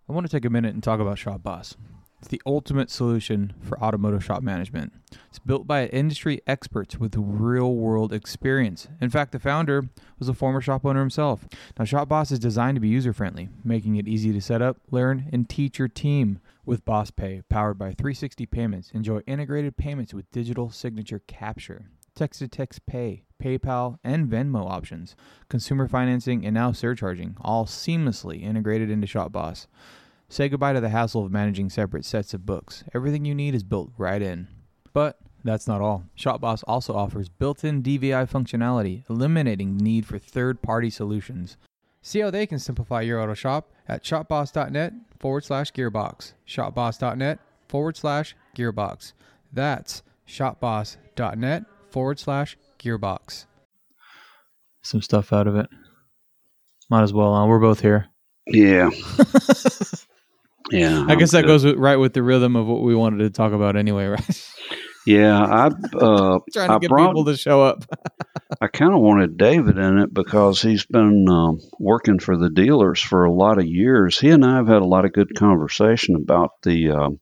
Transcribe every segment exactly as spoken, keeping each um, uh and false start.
I want to take a minute and talk about Shop Boss. It's the ultimate solution for automotive shop management. It's built by industry experts with real-world experience. In fact, the founder was a former shop owner himself. Now, Shop Boss is designed to be user-friendly, making it easy to set up, learn, and teach your team. With Boss Pay, powered by three sixty Payments, enjoy integrated payments with digital signature capture, text-to-text pay, PayPal, and Venmo options, consumer financing, and now surcharging, all seamlessly integrated into Shop Boss. Say goodbye to the hassle of managing separate sets of books. Everything you need is built right in. But that's not all. ShopBoss also offers built-in D V I functionality, eliminating need for third-party solutions. See how they can simplify your auto shop at shopboss.net forward slash gearbox. Shopboss.net forward slash gearbox. That's shopboss.net forward slash gearbox. Some stuff out of it. Might as well. Uh, we're both here. Yeah. Yeah. I guess that good. goes with, right with the rhythm of what we wanted to talk about anyway, right? Yeah. I, uh, Trying to I get brought, people to show up. I kind of wanted David in it because he's been um, working for the dealers for a lot of years. He and I have had a lot of good conversation about the um,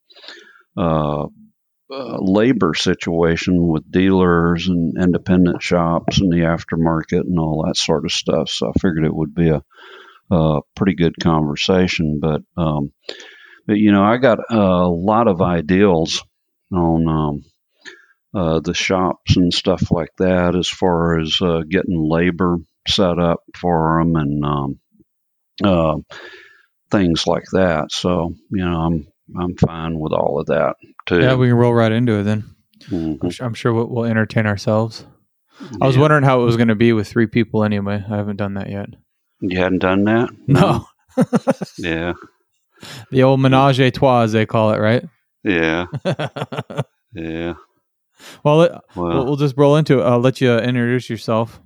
uh, uh, labor situation with dealers and independent shops and the aftermarket and all that sort of stuff. So I figured it would be a, a pretty good conversation. But, um, but you know, I got a lot of ideals on um, Uh, the shops and stuff like that, as far as uh, getting labor set up for them and um, uh, things like that. So, you know, I'm I'm fine with all of that too. Yeah, we can roll right into it then. Mm-hmm. I'm, sure, I'm sure we'll, we'll entertain ourselves. I was Yeah. wondering how it was going to be with three people anyway. I haven't done that yet. You hadn't done that? No. Yeah. The old menage a trois, as they call it, right? Yeah. Yeah. Well, it, Well, we'll, we'll just roll into it. I'll let you introduce yourself.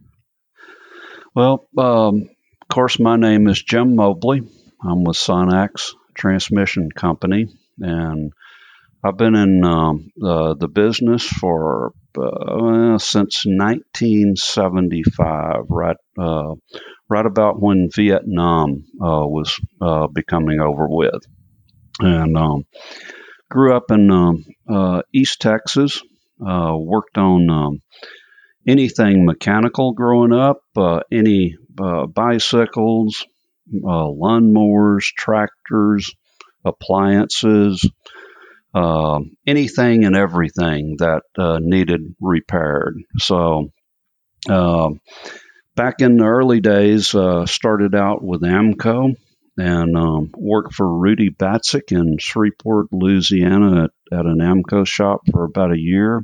well, um, of course, my name is Jim Mobley. I'm with Sonax Transmission Company, and I've been in um, uh, the business for uh, since nineteen seventy-five, right, uh, right about when Vietnam uh, was uh, becoming over with, and um, grew up in um, uh, East Texas. Uh, worked on um, anything mechanical growing up, uh, any uh, bicycles, uh, lawnmowers, tractors, appliances, uh, anything and everything that uh, needed repaired. So uh, back in the early days, uh, started out with AMCO and um, worked for Rudy Batzik in Shreveport, Louisiana at, at an AMCO shop for about a year.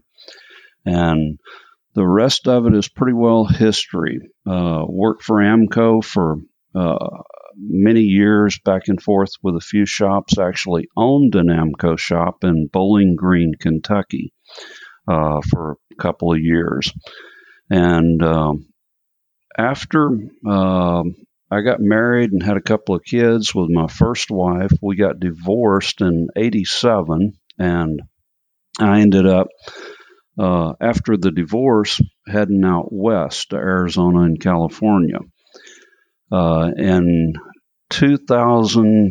And the rest of it is pretty well history. Uh, worked for AMCO for uh, many years, back and forth with a few shops. Actually owned an AMCO shop in Bowling Green, Kentucky, uh, for a couple of years. And um, after um, I got married and had a couple of kids with my first wife, we got divorced in eighty-seven, and I ended up Uh, after the divorce, heading out west to Arizona and California. Uh, in two thousand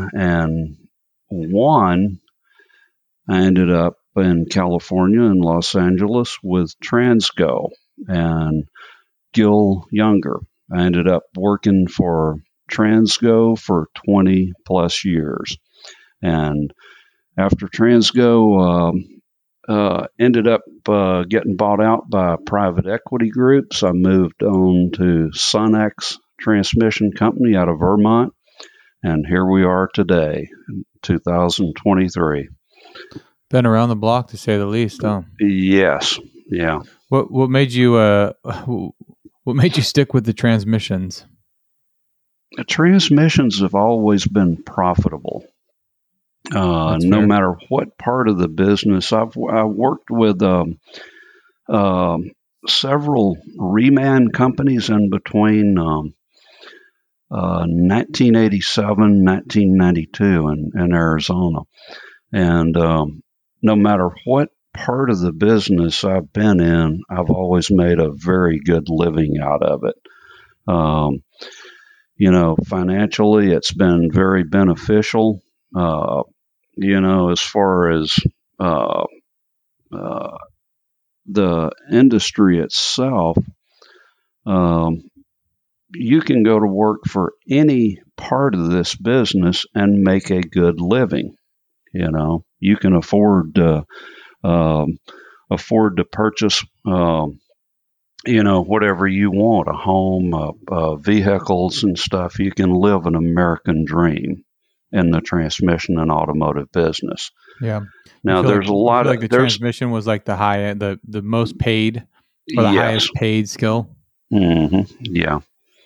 one, I ended up in California in Los Angeles with Transgo and Gil Younger. I ended up working for Transgo for twenty plus years. And after Transgo, um, Uh, ended up uh, getting bought out by a private equity group. So I moved on to Sonax Transmission Company out of Vermont. And here we are today, in two thousand twenty-three. Been around the block, to say the least, huh? Yes. Yeah. What what made you uh what made you stick with the transmissions? The transmissions have always been profitable. Uh, no fair. matter what part of the business. I've I worked with um, um, several reman companies in between um, uh, nineteen eighty-seven, nineteen ninety-two in, in Arizona. And um, no matter what part of the business I've been in, I've always made a very good living out of it. Um, you know, financially, it's been very beneficial. uh, you know, as far as uh, uh, the industry itself, um, you can go to work for any part of this business and make a good living. You know, you can afford to um, afford to purchase, um, you know, whatever you want, a home, uh, uh, vehicles and stuff. You can live an American dream in the transmission and automotive business. Yeah. Now, there's like, a lot you feel of like the transmission was like the high the the most paid or the yes. highest paid skill. Mm-hmm. Yeah.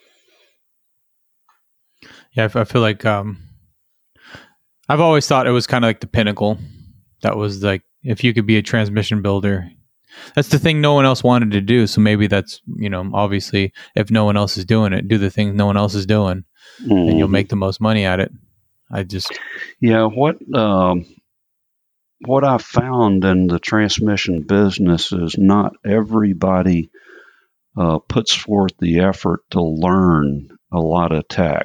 Yeah, I feel like um, I've always thought it was kind of like the pinnacle. That was like, if you could be a transmission builder, that's the thing no one else wanted to do. So maybe that's, you know, obviously if no one else is doing it, do the things no one else is doing, mm-hmm. and you'll make the most money at it. I just yeah. What um, what I found in the transmission business is not everybody uh, puts forth the effort to learn a lot of tech.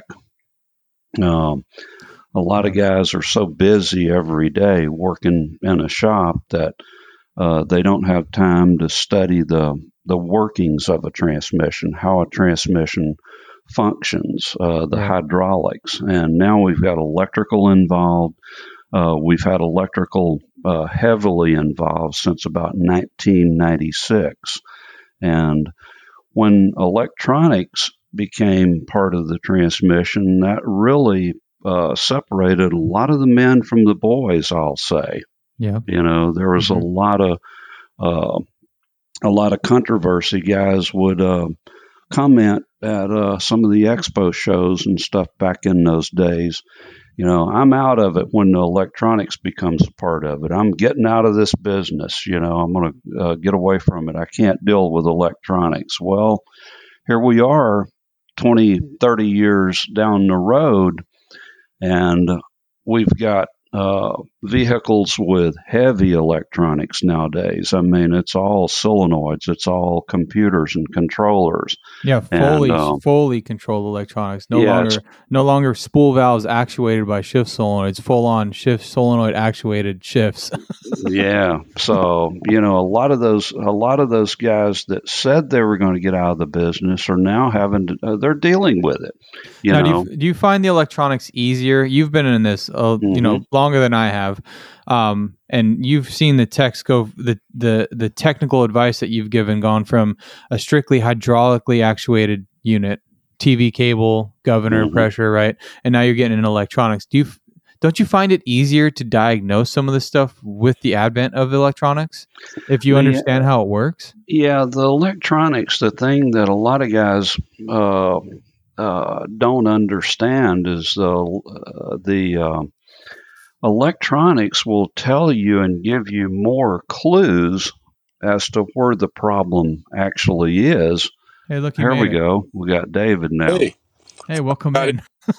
Um, a lot of guys are so busy every day working in a shop that uh, they don't have time to study the the workings of a transmission, how a transmission functions, uh, the right. hydraulics. And now we've got electrical involved. Uh, we've had electrical uh, heavily involved since about nineteen ninety-six. And when electronics became part of the transmission, that really uh, separated a lot of the men from the boys, I'll say. Yeah. You know, there was mm-hmm. a lot of uh, a lot of controversy. Guys would uh, comment at uh, some of the expo shows and stuff back in those days. You know, I'm out of it when the electronics becomes a part of it. I'm getting out of this business. You know, I'm going to uh, get away from it. I can't deal with electronics. Well, here we are twenty, thirty years down the road, and we've got uh, vehicles with heavy electronics nowadays. I mean, it's all solenoids, it's all computers and controllers. Yeah, fully, and, um, fully controlled electronics. No yeah, longer, no longer spool valves actuated by shift solenoids. Full on shift solenoid actuated shifts. Yeah, so you know, a lot of those, a lot of those guys that said they were going to get out of the business are now having to. Uh, they're dealing with it. You now, know, do you, do you find the electronics easier? You've been in this, uh, mm-hmm. you know, longer than I have, um, and you've seen the techs go the the the technical advice that you've given gone from a strictly hydraulically actuated unit, T V cable, governor, mm-hmm. pressure, right, and now you're getting into electronics. Do you don't you find it easier to diagnose some of this stuff with the advent of electronics if you understand yeah. how it works? Yeah, the electronics, the thing that a lot of guys uh, uh, don't understand is the uh, the uh, electronics will tell you and give you more clues as to where the problem actually is. Hey, look, here we it. go. We got David now. Hey, hey, welcome in.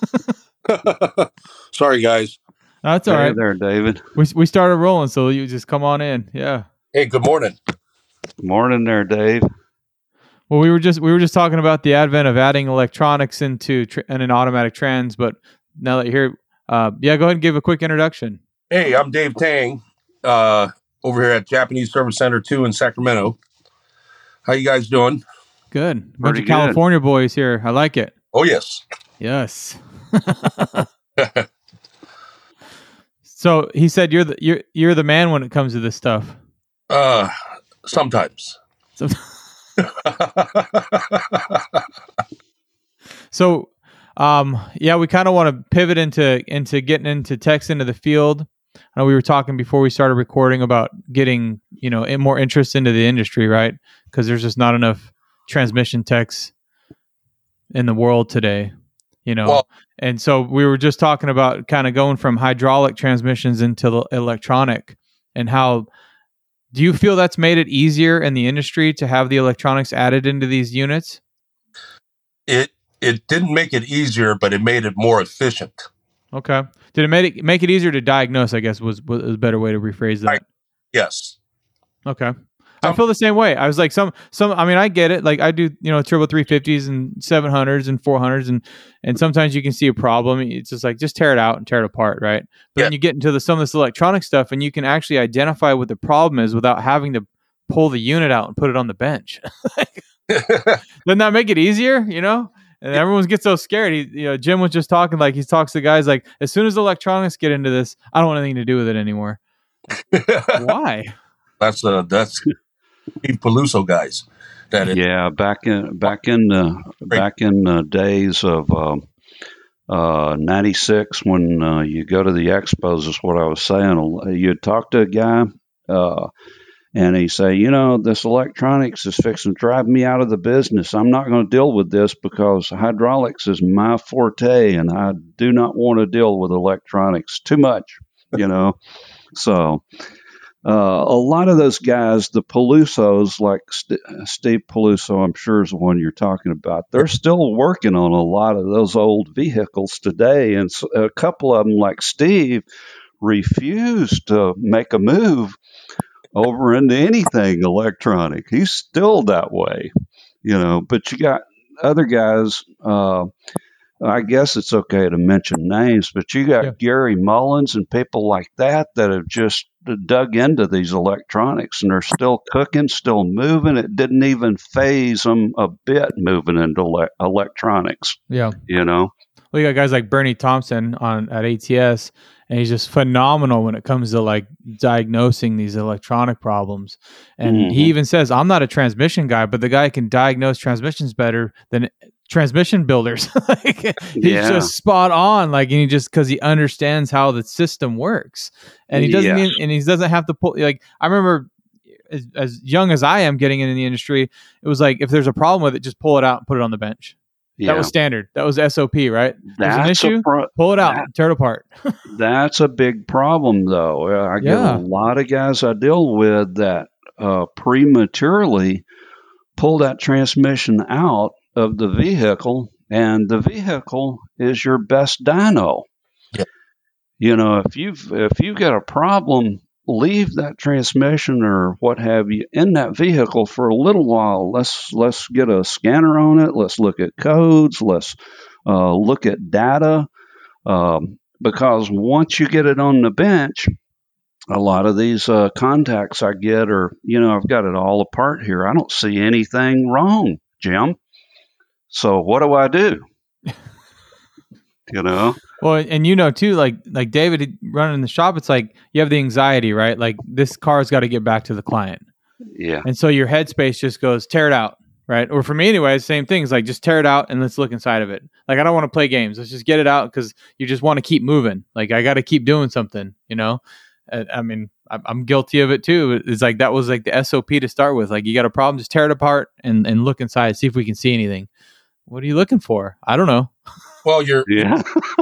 Sorry, guys. That's all hey right. there, David. We we started rolling, so you just come on in. Yeah. Hey, good morning. Good morning, there, Dave. Well, we were just we were just talking about the advent of adding electronics into tr- and an automatic trans, but now that you're here, uh, yeah, go ahead and give a quick introduction. Hey, I'm Dave Tang, uh, over here at Japanese Service Center two in Sacramento. How you guys doing? Good. A bunch Pretty of California good. boys here. I like it. Oh yes. Yes. So he said you're the you're you're the man when it comes to this stuff. Uh, sometimes. So, um, yeah, we kind of want to pivot into into getting into techs into the field. I know we were talking before we started recording about getting you know more interest into the industry, right? Because there's just not enough transmission techs in the world today. You know, well, and so we were just talking about kind of going from hydraulic transmissions into electronic, and how do you feel that's made it easier in the industry to have the electronics added into these units? It it didn't make it easier, but it made it more efficient. Okay. Did it make it make it easier to diagnose? I guess was was a better way to rephrase that. I, yes. Okay. I feel the same way. I was like, some, some, I mean, I get it. Like I do, you know, turbo three fifties and seven hundreds and four hundreds. And, and sometimes you can see a problem. It's just like, just tear it out and tear it apart. Right. But Yeah. then you get into the, some of this electronic stuff and you can actually identify what the problem is without having to pull the unit out and put it on the bench. Doesn't that make it easier? You know? And everyone gets so scared. He, you know, Jim was just talking like he talks to guys like, as soon as electronics get into this, I don't want anything to do with it anymore. Why? That's uh, that's Steve Peluso guys. That is. Yeah, back in back in the back in the days of um, uh, ninety-six, when uh, you go to the expos, is what I was saying. You'd talk to a guy, uh, and he'd say, you know, this electronics is fixing to drive me out of the business. I'm not going to deal with this because hydraulics is my forte, and I do not want to deal with electronics too much, you know. So uh, a lot of those guys, the Pelusos, like St- Steve Peluso, I'm sure is the one you're talking about, they're still working on a lot of those old vehicles today. And so a couple of them, like Steve, refused to make a move over into anything electronic. He's still that way, you know. But you got other guys, uh, I guess it's okay to mention names, but you got Yeah. Gary Mullins and people like that that have just dug into these electronics, and they're still cooking, still moving. It didn't even phase them a bit moving into le- electronics, Yeah. you know. Well, you got guys like Bernie Thompson on at A T S, and he's just phenomenal when it comes to like diagnosing these electronic problems. And Mhm. he even says, I'm not a transmission guy, but the guy can diagnose transmissions better than transmission builders. Like, he's Yeah. just spot on. Like, and he just, cause he understands how the system works, and he doesn't, Yeah. even, and he doesn't have to pull, like, I remember as, as young as I am getting into the industry, it was like, if there's a problem with it, just pull it out and put it on the bench. Yeah. That was standard. That was S O P, right? There's an That's a issue, pro- pull it out, that- tear it apart. That's a big problem, though. Uh, I get Yeah. a lot of guys I deal with that uh, prematurely pull that transmission out of the vehicle, and the vehicle is your best dyno. Yeah. You know, if you've if you've got a problem, leave that transmission or what have you in that vehicle for a little while. Let's let's get a scanner on it. Let's look at codes. Let's uh, look at data. Um, because once you get it on the bench, a lot of these uh, contacts I get are, you know, I've got it all apart here. I don't see anything wrong, Jim. So what do I do? You know? Well, and you know too, like like David running the shop, it's like you have the anxiety, right? Like this car's got to get back to the client, Yeah. and so your headspace just goes tear it out, right? Or for me anyway, same thing. It's like just tear it out and let's look inside of it. Like I don't want to play games. Let's just get it out because you just want to keep moving. Like I got to keep doing something, you know. Uh, I mean, I'm I'm guilty of it too. It's like that was like the S O P to start with. Like you got a problem, just tear it apart and and look inside, see if we can see anything. What are you looking for? I don't know. Well, you're Yeah.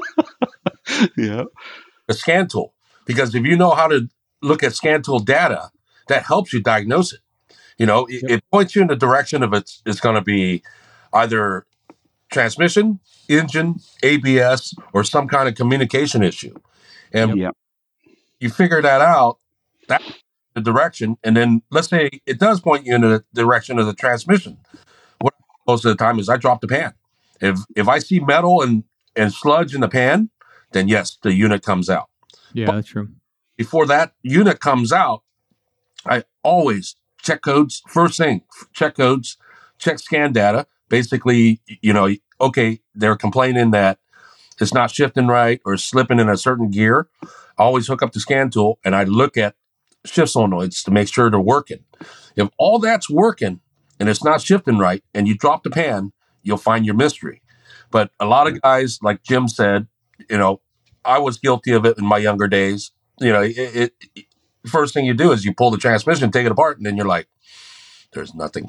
Yeah. a scan tool, because if you know how to look at scan tool data, that helps you diagnose it. You know, it, Yep. it points you in the direction of it's it's going to be either transmission, engine, A B S, or some kind of communication issue. And Yep. you figure that out, that's the direction. And then let's say it does point you in the direction of the transmission. What I do most of the time is I drop the pan. If if I see metal and, and sludge in the pan, then yes, the unit comes out. Yeah, that's true. Before that unit comes out, I always check codes. First thing, check codes, check scan data. Basically, you know, okay, they're complaining that it's not shifting right or slipping in a certain gear. I always hook up the scan tool and I look at shift solenoids to make sure they're working. If all that's working and it's not shifting right and you drop the pan, you'll find your mystery. But a lot of guys, like Jim said, you know, I was guilty of it in my younger days. You know, it, it, it first thing you do is you pull the transmission, take it apart, and then you're like, there's nothing.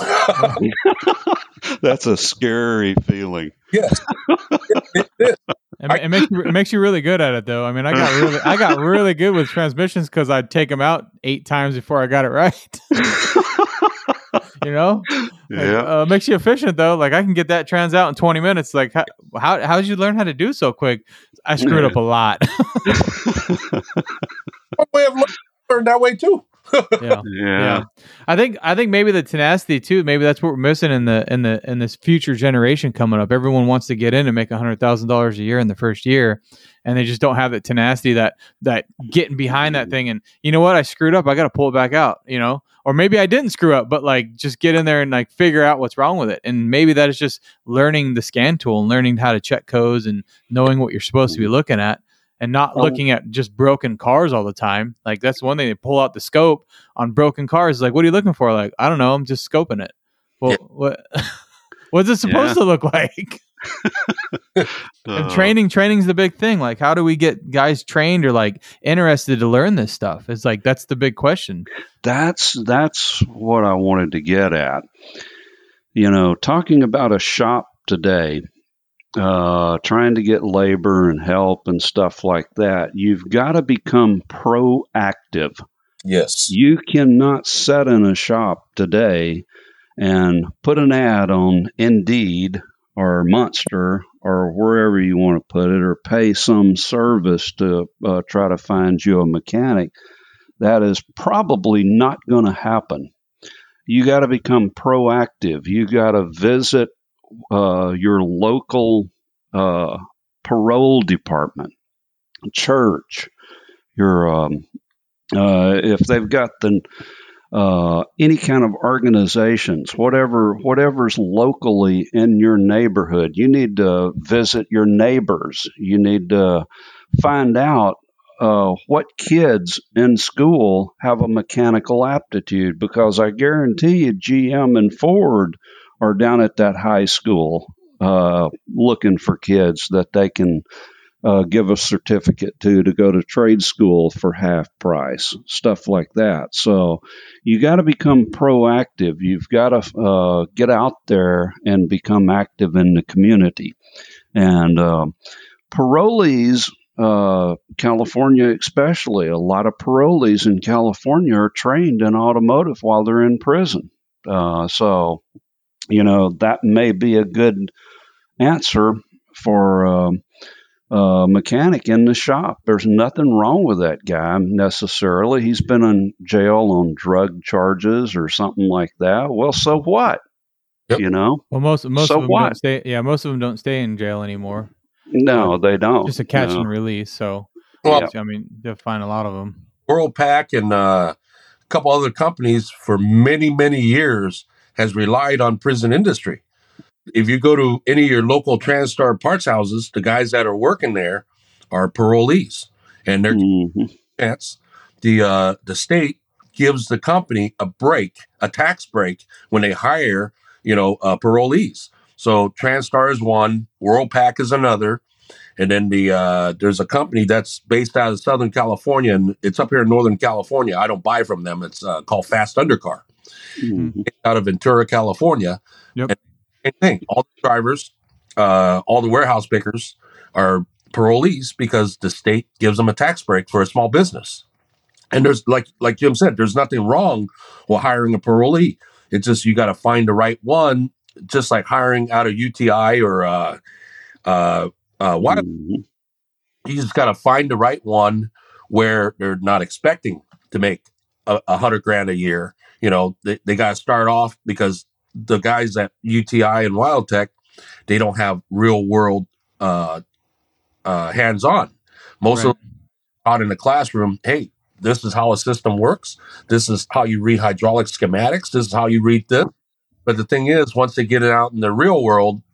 That's a scary feeling. Yes. It, it is. It, ma- it makes you, it makes you really good at it, though. I mean, I got really, I got really good with transmissions because I'd take them out eight times before I got it right. You know, like, Yeah. uh, makes you efficient though. Like I can get that trans out in twenty minutes. Like how how how did you learn how to do so quick? I screwed up a lot. One way of learning, I learned that way too. Yeah. Yeah. Yeah. I think I think maybe the tenacity too, maybe that's what we're missing in the in the in this future generation coming up. Everyone wants to get in and make a hundred thousand dollars a year in the first year, and they just don't have that tenacity, that that getting behind that thing and, you know what, I screwed up, I gotta pull it back out, you know? Or maybe I didn't screw up, but like just get in there and like figure out what's wrong with it. And maybe that is just learning the scan tool and learning how to check codes and knowing what you're supposed to be looking at. And not looking at just broken cars all the time. Like that's one thing. They pull out the scope on broken cars. Like, what are you looking for? Like, I don't know. I'm just scoping it. Well, Yeah. what what's it supposed Yeah. to look like? And Uh, training, training's the big thing. Like, how do we get guys trained or like interested to learn this stuff? It's like that's the big question. That's that's what I wanted to get at. You know, talking about a shop today, uh, trying to get labor and help and stuff like that, you've got to become proactive. Yes. You cannot sit in a shop today and put an ad on Indeed or Monster or wherever you want to put it, or pay some service to uh, try to find you a mechanic. That is probably not going to happen. You got to become proactive. You got to visit uh, your local uh, parole department, church, your um, uh, if they've got the uh, any kind of organizations, whatever whatever's locally in your neighborhood. You need to visit your neighbors. You need to find out uh, what kids in school have a mechanical aptitude, because I guarantee you G M and Ford are down at that high school uh, looking for kids that they can uh, give a certificate to to go to trade school for half price, stuff like that. So you got to become proactive. You've got to uh, get out there and become active in the community. And uh, parolees, uh, California especially, a lot of parolees in California are trained in automotive while they're in prison. Uh, so, you know, that may be a good answer for um, a mechanic in the shop. There's nothing wrong with that guy necessarily. He's been in jail on drug charges or something like that. Well, so what? Yep. You know? Well, most most So of them what? don't stay. Yeah, most of them don't stay in jail anymore. No, they don't. Just a catch No. and release. So, Well, I mean, you'll find a lot of them. Worldpac and uh, a couple other companies for many, many years has relied on prison industry. If you go to any of your local TransStar parts houses, the guys that are working there are parolees, and they're Mhm. chance the uh, the state gives the company a break, a tax break when they hire, you know, uh, parolees. So TransStar is one, Worldpac is another, and then the uh, there's a company that's based out of Southern California, and it's up here in Northern California. I don't buy from them. It's uh, called Fast Undercar, Mhm. out of Ventura, California. Yep. And same thing. All the drivers, uh, all the warehouse pickers are parolees because the state gives them a tax break for a small business. And there's like like Jim said, there's nothing wrong with hiring a parolee. It's just you got to find the right one. Just like hiring out of U T I or uh, uh, uh, why Mhm. you just got to find the right one where they're not expecting to make a, a hundred grand a year. You know, they, they got to start off because the guys at U T I and WildTech, they don't have real world uh, uh, hands on. Most Right. of them are out in the classroom. Hey, this is how a system works. This is how you read hydraulic schematics. This is how you read this. But the thing is, once they get it out in the real world,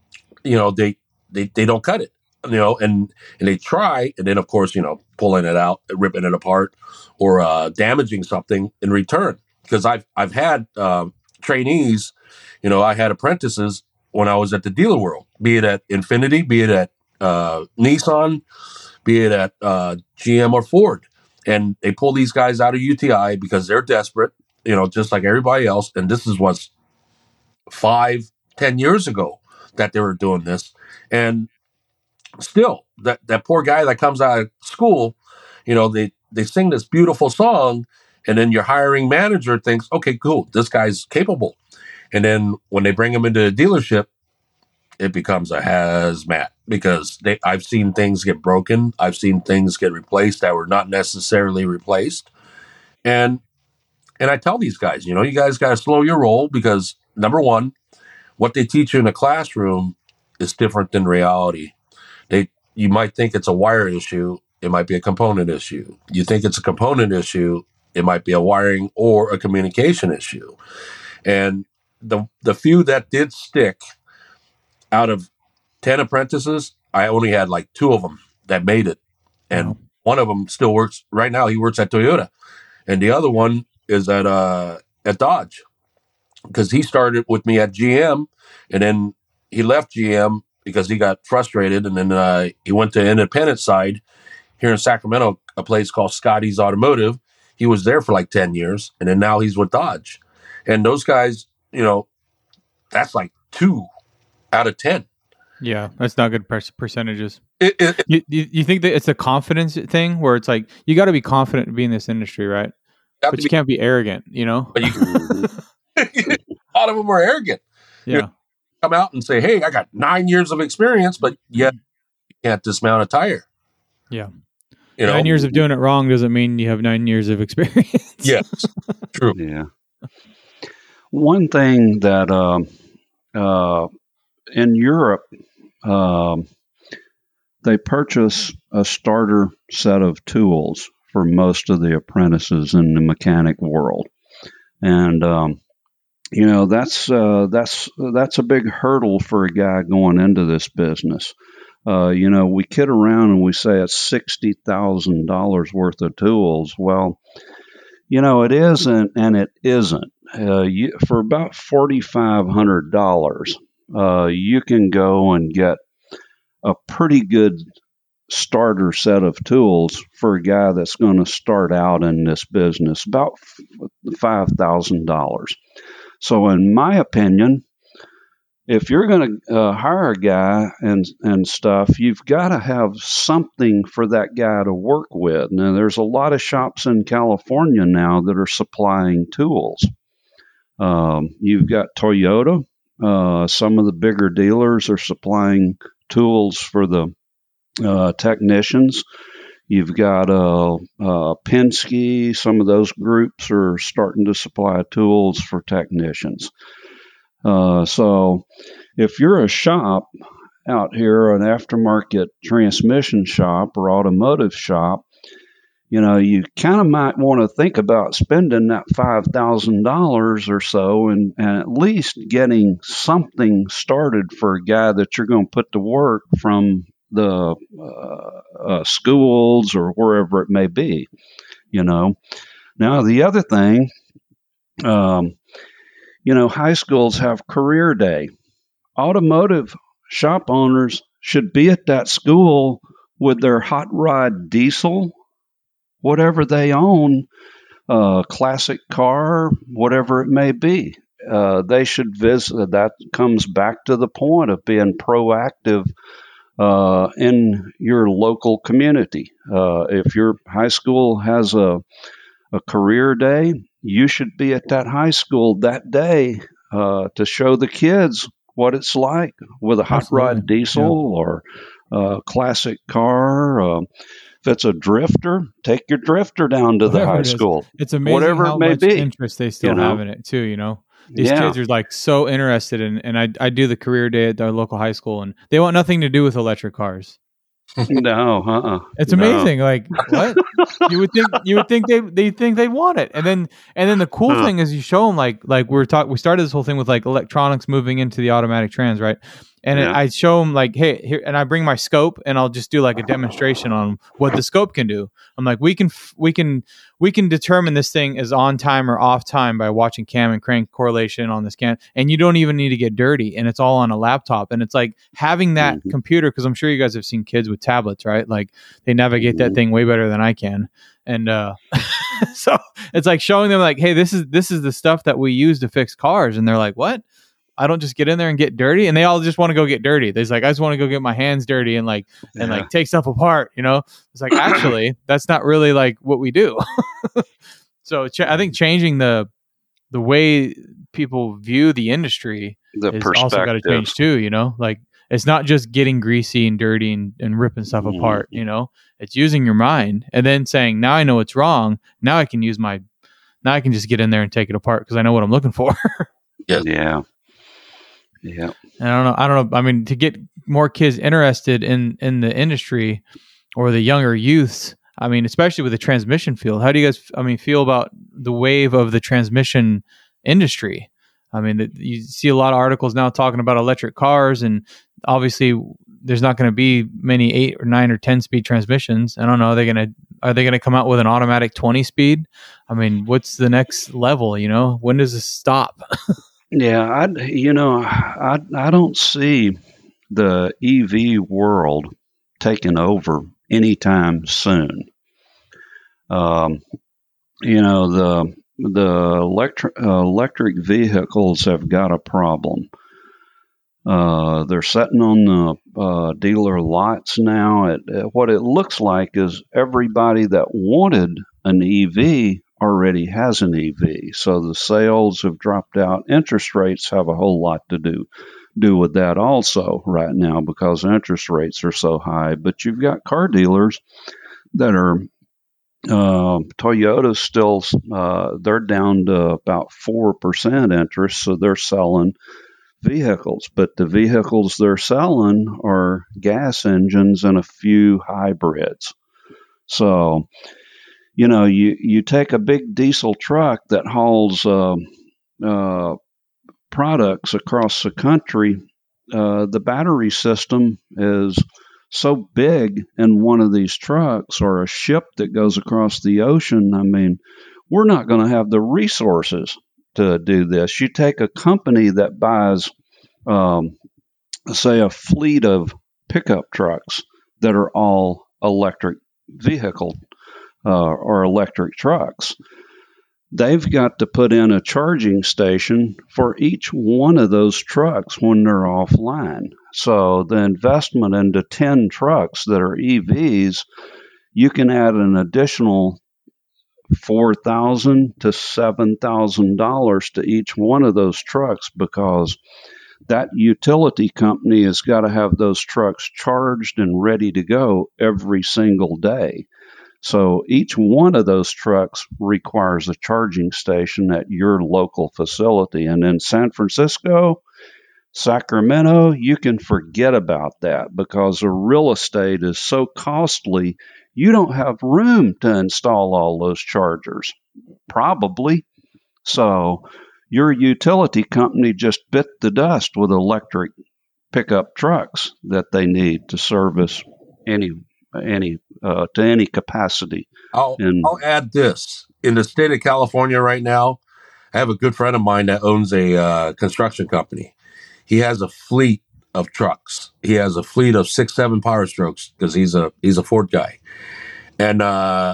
you know, they they, they don't cut it. You know, and and they try, and then of course, you know, pulling it out, ripping it apart, or uh, damaging something in return. Because I've I've had uh, trainees, you know, I had apprentices when I was at the dealer world, be it at Infinity, be it at uh, Nissan, be it at uh, G M or Ford, and they pull these guys out of U T I because they're desperate, you know, just like everybody else. And this is what's five, ten years ago that they were doing this, and still that, that poor guy that comes out of school, you know, they, they sing this beautiful song, and then your hiring manager thinks, okay, cool, this guy's capable. And then when they bring him into the dealership, it becomes a hazmat because they, I've seen things get broken. I've seen things get replaced that were not necessarily replaced. And And I tell these guys, you know, you guys got to slow your roll because number one, what they teach you in the classroom is different than reality. They, you might think it's a wire issue. It might be a component issue. You think it's a component issue. It might be a wiring or a communication issue. And the the few that did stick, out of ten apprentices, I only had like two of them that made it. And wow. One of them still works right now. He works at Toyota. And the other one is at uh, at Dodge, because he started with me at G M, and then he left G M because he got frustrated, and then uh, he went to independent side here in Sacramento, a place called Scotty's Automotive. He was there for like ten years, and then now he's with Dodge. And those guys, you know, that's like two out of ten. Yeah, that's not good per- percentages. It, it, you, you you think that it's a confidence thing where it's like you got to be confident to be in this industry, right? You but you be, can't be arrogant, you know. But you, a lot of them are arrogant. Yeah, you know, come out and say, "Hey, I got nine years of experience," but yet you can't dismount a tire. Yeah, you know? Nine years of doing it wrong doesn't mean you have nine years of experience. Yes, true. Yeah. One thing that um, uh, in Europe, um, they purchase a starter set of tools for most of the apprentices in the mechanic world, and um, you know that's uh, that's that's a big hurdle for a guy going into this business. Uh, you know, we kid around and we say it's sixty thousand dollars worth of tools. Well, you know, it isn't, and it isn't. Uh, you, for about forty-five hundred dollars, uh, you can go and get a pretty good starter set of tools for a guy that's going to start out in this business, about five thousand dollars. So in my opinion, if you're going to uh, hire a guy and and stuff, you've got to have something for that guy to work with. Now, there's a lot of shops in California now that are supplying tools. Um, you've got Toyota. Uh, some of the bigger dealers are supplying tools for the uh, technicians. You've got uh, uh, Penske. Some of those groups are starting to supply tools for technicians. Uh, so if you're a shop out here, an aftermarket transmission shop or automotive shop, you know, you kind of might want to think about spending that five thousand dollars or so and, and at least getting something started for a guy that you're going to put to work from the uh, uh, schools or wherever it may be, you know. Now, the other thing, um, you know, high schools have career day. Automotive shop owners should be at that school with their hot rod diesel, whatever they own, uh, classic car, whatever it may be. Uh, they should visit. That comes back to the point of being proactive uh, in your local community. Uh, if your high school has a, a career day, you should be at that high school that day uh, to show the kids what it's like with a hot Absolutely. rod diesel yeah. or a classic car. Uh, if it's a drifter, take your drifter down to Whatever the high it school. It's amazing whatever how it may much be. interest they still you know? have in it too, you know? These yeah. kids are like so interested in, and I I do the career day at our local high school, and they want nothing to do with electric cars. No, uh-uh. It's amazing. No. Like what you would think you would think they they think they want it, and then and then the cool huh. thing is you show them like like we're talking. We started this whole thing with like electronics moving into the automatic trans, right? And yeah. it, I show them like, hey, here, and I bring my scope, and I'll just do like a demonstration on what the scope can do. I'm like, we can we can we can determine this thing is on time or off time by watching cam and crank correlation on this can, and you don't even need to get dirty, and it's all on a laptop. And it's like having that mm-hmm. computer, because I'm sure you guys have seen kids with tablets, right? Like they navigate mm-hmm. that thing way better than I can. And uh, so it's like showing them like, hey, this is this is the stuff that we use to fix cars, and they're like, what? I don't just get in there and get dirty, and they all just want to go get dirty. They're like, I just want to go get my hands dirty and like yeah. and like take stuff apart, you know. It's like actually, that's not really like what we do. So ch- I think changing the the way people view the industry the is also got to change too. You know, like it's not just getting greasy and dirty and, and ripping stuff mm. apart. You know, it's using your mind and then saying, now I know it's wrong. Now I can use my Now I can just get in there and take it apart because I know what I'm looking for. Yes. Yeah. Yeah. And I don't know. I don't know. I mean, to get more kids interested in, in the industry or the younger youths, I mean, especially with the transmission field, how do you guys, I mean, feel about the wave of the transmission industry? I mean, the, you see a lot of articles now talking about electric cars, and obviously there's not going to be many eight or nine or ten speed transmissions. I don't know. Are they going to, are they going to come out with an automatic twenty speed? I mean, what's the next level? You know, when does this stop? Yeah. I, you know, I, I don't see the E V world taking over anytime soon. Um, you know, the, the electric, uh, electric vehicles have got a problem. Uh, they're sitting on the uh, dealer lots now. It, it, what it looks like is everybody that wanted an E V already has an E V. So the sales have dropped out. Interest rates have a whole lot to do do with that also right now because interest rates are so high. But you've got car dealers that are uh, Toyota's still uh, they're down to about four percent interest, so they're selling vehicles, but the vehicles they're selling are gas engines and a few hybrids. So, you know, you, you take a big diesel truck that hauls uh, uh, products across the country, uh, the battery system is so big in one of these trucks or a ship that goes across the ocean. I mean, we're not going to have the resources to do this. You take a company that buys, um, say, a fleet of pickup trucks that are all electric vehicle uh, or electric trucks. They've got to put in a charging station for each one of those trucks when they're offline. So the investment into ten trucks that are E Vs, you can add an additional four thousand to seven thousand dollars to each one of those trucks because that utility company has got to have those trucks charged and ready to go every single day. So each one of those trucks requires a charging station at your local facility. And in San Francisco, Sacramento, you can forget about that because the real estate is so costly. You don't have room to install all those chargers, probably. So your utility company just bit the dust with electric pickup trucks that they need to service any any uh, to any capacity. I'll, and I'll add this. In the state of California right now, I have a good friend of mine that owns a uh, construction company. He has a fleet of trucks. He has a fleet of six, seven Power Strokes because he's a he's a Ford guy. And uh,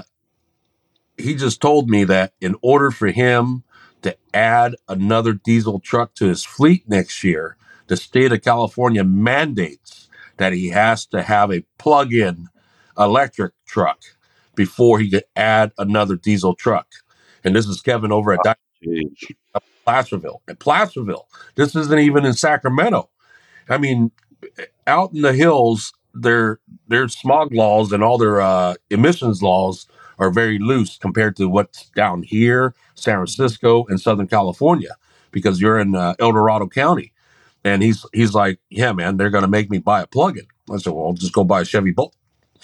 he just told me that in order for him to add another diesel truck to his fleet next year, the state of California mandates that he has to have a plug-in electric truck before he could add another diesel truck. And this is Kevin over at oh, Placerville. At Placerville, this isn't even in Sacramento. I mean, out in the hills, their their smog laws and all their uh, emissions laws are very loose compared to what's down here, San Francisco, and Southern California, because you're in uh, El Dorado County. And he's he's like, yeah, man, they're going to make me buy a plug-in. I said, well, I'll just go buy a Chevy Bolt.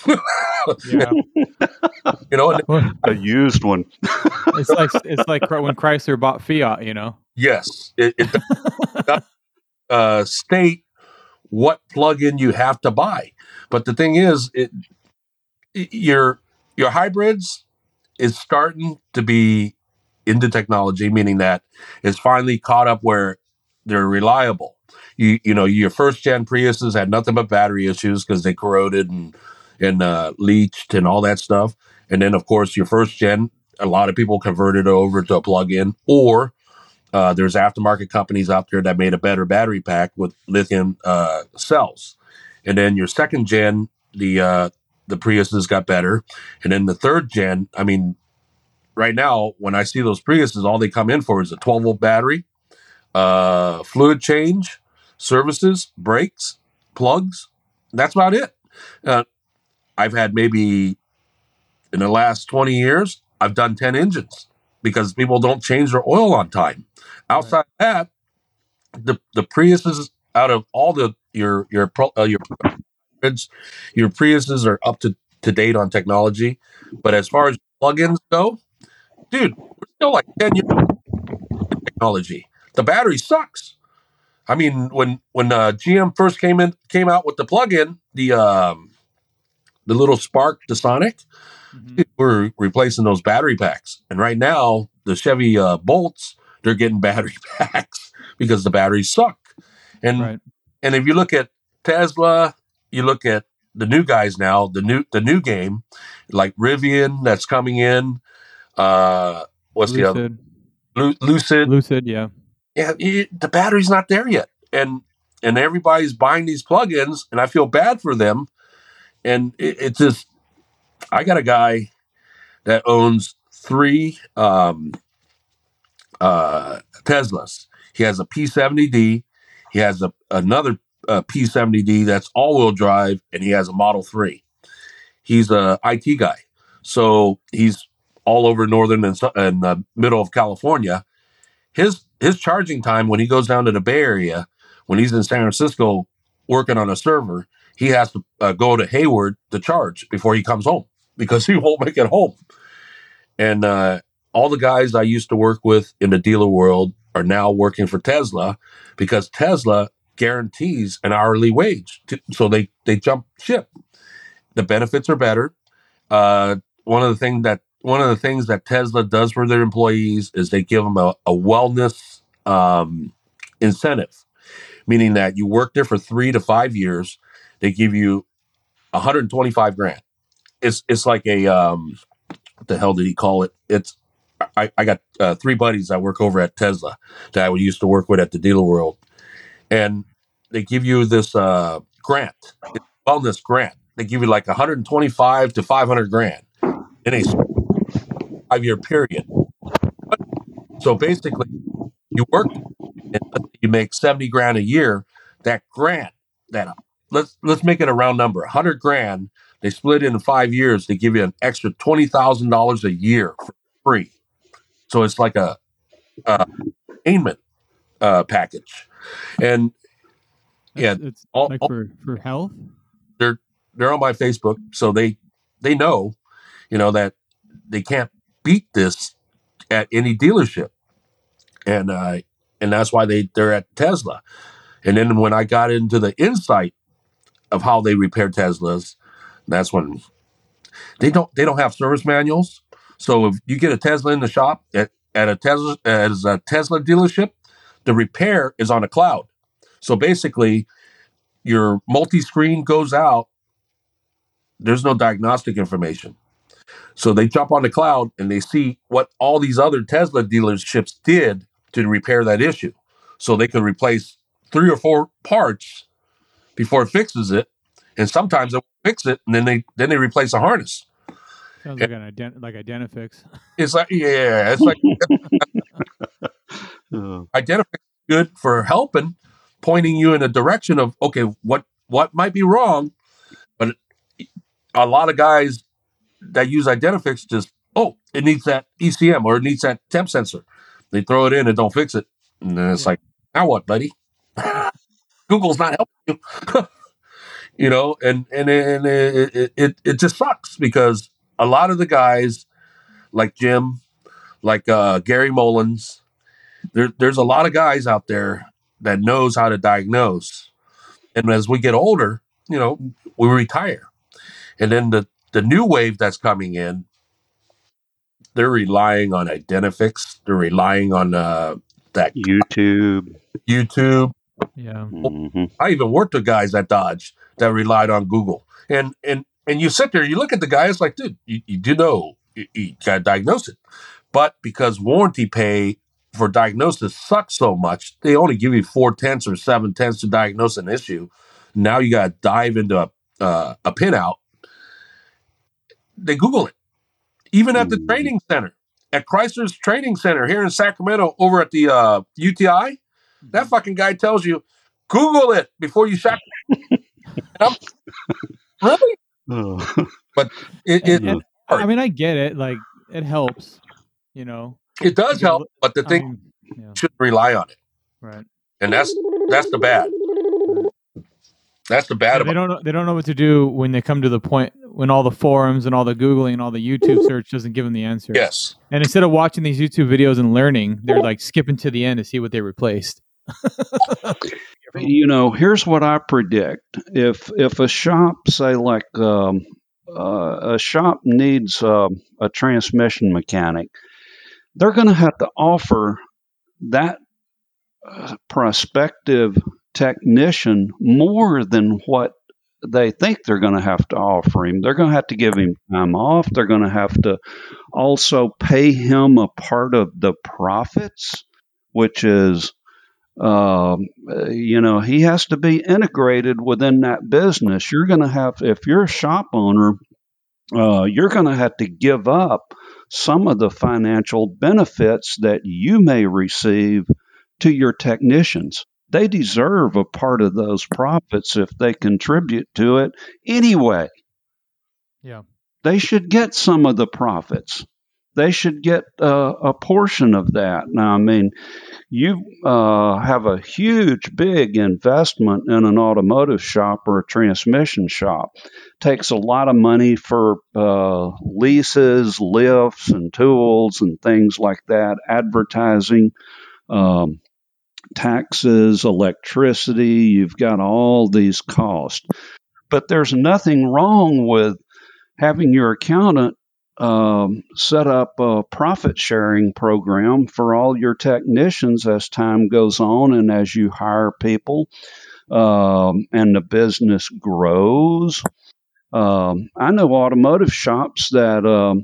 Yeah. You know, a used one. It's like it's like when Chrysler bought Fiat, you know. Yes, it, it does, uh, state what plug-in you have to buy, but the thing is, it, it your your hybrids is starting to be into technology, meaning that it's finally caught up where they're reliable. You you know your first gen Priuses had nothing but battery issues because they corroded and and uh, leached and all that stuff. And then, of course, your first gen, a lot of people converted over to a plug-in, or uh, there's aftermarket companies out there that made a better battery pack with lithium uh, cells. And then your second gen, the uh, the Priuses got better. And then the third gen, I mean, right now, when I see those Priuses, all they come in for is a twelve volt battery, uh, fluid change, services, brakes, plugs. That's about it. Uh, I've had maybe in the last twenty years, I've done ten engines. because people don't change their oil on time. Outside right. of that, the the Priuses, out of all the your your uh, your your Priuses are up to, to date on technology, but as far as plugins go, dude, we're still like ten years in technology. The battery sucks. I mean, when when uh, G M first came in came out with the plug-in, the um, the little Spark, the Sonic, mm-hmm. we're replacing those battery packs. And right now, the Chevy uh, Bolts, they're getting battery packs because the batteries suck. And right. and if you look at Tesla, you look at the new guys now, the new the new game, like Rivian that's coming in. Uh, what's Lucid. the other? Lu- Lucid. Lucid, yeah. Yeah, it, the battery's not there yet, and and everybody's buying these plugins, and I feel bad for them. And it, it's just, I got a guy that owns three um, uh, Teslas. He has a P seventy D, he has a another uh, P seventy D that's all-wheel drive, and he has a Model three. He's a I T guy, so he's all over northern and, and uh, middle of California. His his charging time when he goes down to the Bay Area, when he's in San Francisco working on a server, he has to uh, go to Hayward to charge before he comes home because he won't make it home. And uh, all the guys I used to work with in the dealer world are now working for Tesla because Tesla guarantees an hourly wage. To, so they, they jump ship. The benefits are better. Uh, one of the things that One of the things that Tesla does for their employees is they give them a, a wellness um, incentive, meaning that you work there for three to five years, they give you one hundred twenty-five grand. It's it's like a um, what the hell did he call it? It's I, I got uh, three buddies that work over at Tesla that I used to work with at the dealer world, and they give you this uh, grant, it's a wellness grant. They give you like one hundred twenty-five to five hundred grand in a five-year period. So basically, you work and you make seventy grand a year. That grant, that let's let's make it a round number, one hundred grand. They split it into five years. They give you an extra twenty thousand dollars a year for free. So it's like a, a payment uh, package, and yeah, it's, it's all, like all, for, for health. They're they're on my Facebook, so they they know, you know, that they can't beat this at any dealership, and uh, and that's why they they're at Tesla. And then when I got into the insight of how they repair Teslas, that's when they don't they don't have service manuals. So if you get a Tesla in the shop at, at a Tesla as a Tesla dealership, the repair is on a cloud. So basically, your multi-screen goes out. There's no diagnostic information. So they jump on the cloud and they see what all these other Tesla dealerships did to repair that issue. So they could replace three or four parts before it fixes it. And sometimes they'll fix it and then they then they replace a harness. Sounds like an ident- like Identifix. It's like, yeah, it's like Identifix is good for helping, pointing you in a direction of, okay, what, what might be wrong. But a lot of guys that use Identifix just, oh, it needs that E C M or it needs that temp sensor. They throw it in and don't fix it. And then it's yeah. like, now what, buddy? Google's not helping you. You know, and, and, and it, it, it just sucks because a lot of the guys like Jim, like uh, Gary Mullins, there, there's a lot of guys out there that knows how to diagnose. And as we get older, you know, we retire. And then the, the new wave that's coming in, they're relying on Identifix. They're relying on uh, that YouTube. YouTube. Yeah. Mm-hmm. I even worked with guys at Dodge that relied on Google. And and and you sit there, you look at the guy, it's like, dude, you, you do know you, you got to diagnose it. But because warranty pay for diagnosis sucks so much, they only give you four tenths or seven tenths to diagnose an issue. Now you got to dive into a, uh, a pinout. They Google it. Even at the mm. training center, at Chrysler's training center here in Sacramento, over at the uh, U T I, that fucking guy tells you, Google it before you shop. Really? Oh. But it, it, and, and, I mean, I get it. Like, it helps, you know. It does help, but the I thing mean, yeah, you shouldn't rely on it, right. and that's that's the bad. That's the bad Yeah, they about. don't know, they don't know what to do when they come to the point when all the forums and all the Googling and all the YouTube search doesn't give them the answers. Yes. And instead of watching these YouTube videos and learning, they're like skipping to the end to see what they replaced. You know, here's what I predict. If if a shop, say like um, uh, a shop needs uh, a transmission mechanic, they're going to have to offer that uh, prospective technician more than what they think they're going to have to offer him. They're going to have to give him time off. They're going to have to also pay him a part of the profits, which is, um, you know, he has to be integrated within that business. You're going to have, if you're a shop owner, uh, you're going to have to give up some of the financial benefits that you may receive to your technicians. They deserve a part of those profits if they contribute to it anyway. Yeah. They should get some of the profits. They should get uh, a portion of that. Now, I mean, you uh, have a huge, big investment in an automotive shop or a transmission shop. Takes a lot of money for uh, leases, lifts, and tools and things like that, advertising. Um, taxes, electricity, you've got all these costs. But there's nothing wrong with having your accountant um, set up a profit sharing program for all your technicians as time goes on and as you hire people um, and the business grows. Um, I know automotive shops that um,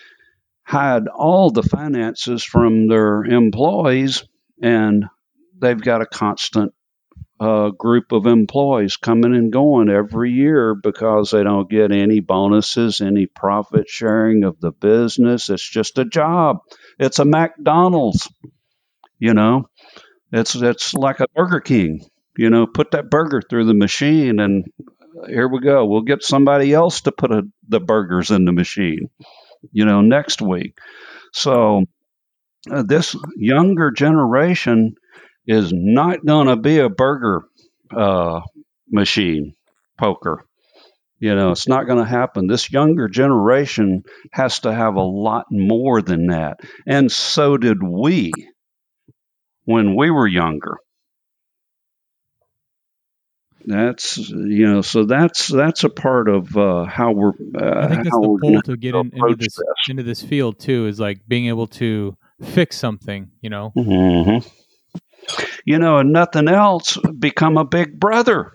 hide all the finances from their employees, and they've got a constant uh, group of employees coming and going every year because they don't get any bonuses, any profit sharing of the business. It's just a job. It's a McDonald's, you know. It's it's like a Burger King, you know. Put that burger through the machine, and here we go. We'll get somebody else to put a, the burgers in the machine, you know, next week. So uh, this younger generation is not going to be a burger uh, machine poker. You know, it's not going to happen. This younger generation has to have a lot more than that. And so did we when we were younger. That's, you know, so that's that's a part of uh, how we're. Uh, I think that's how the we're pull to get in, into approach this, this. into this field too, is like being able to fix something, you know. Mm-hmm. You know, and nothing else, become a big brother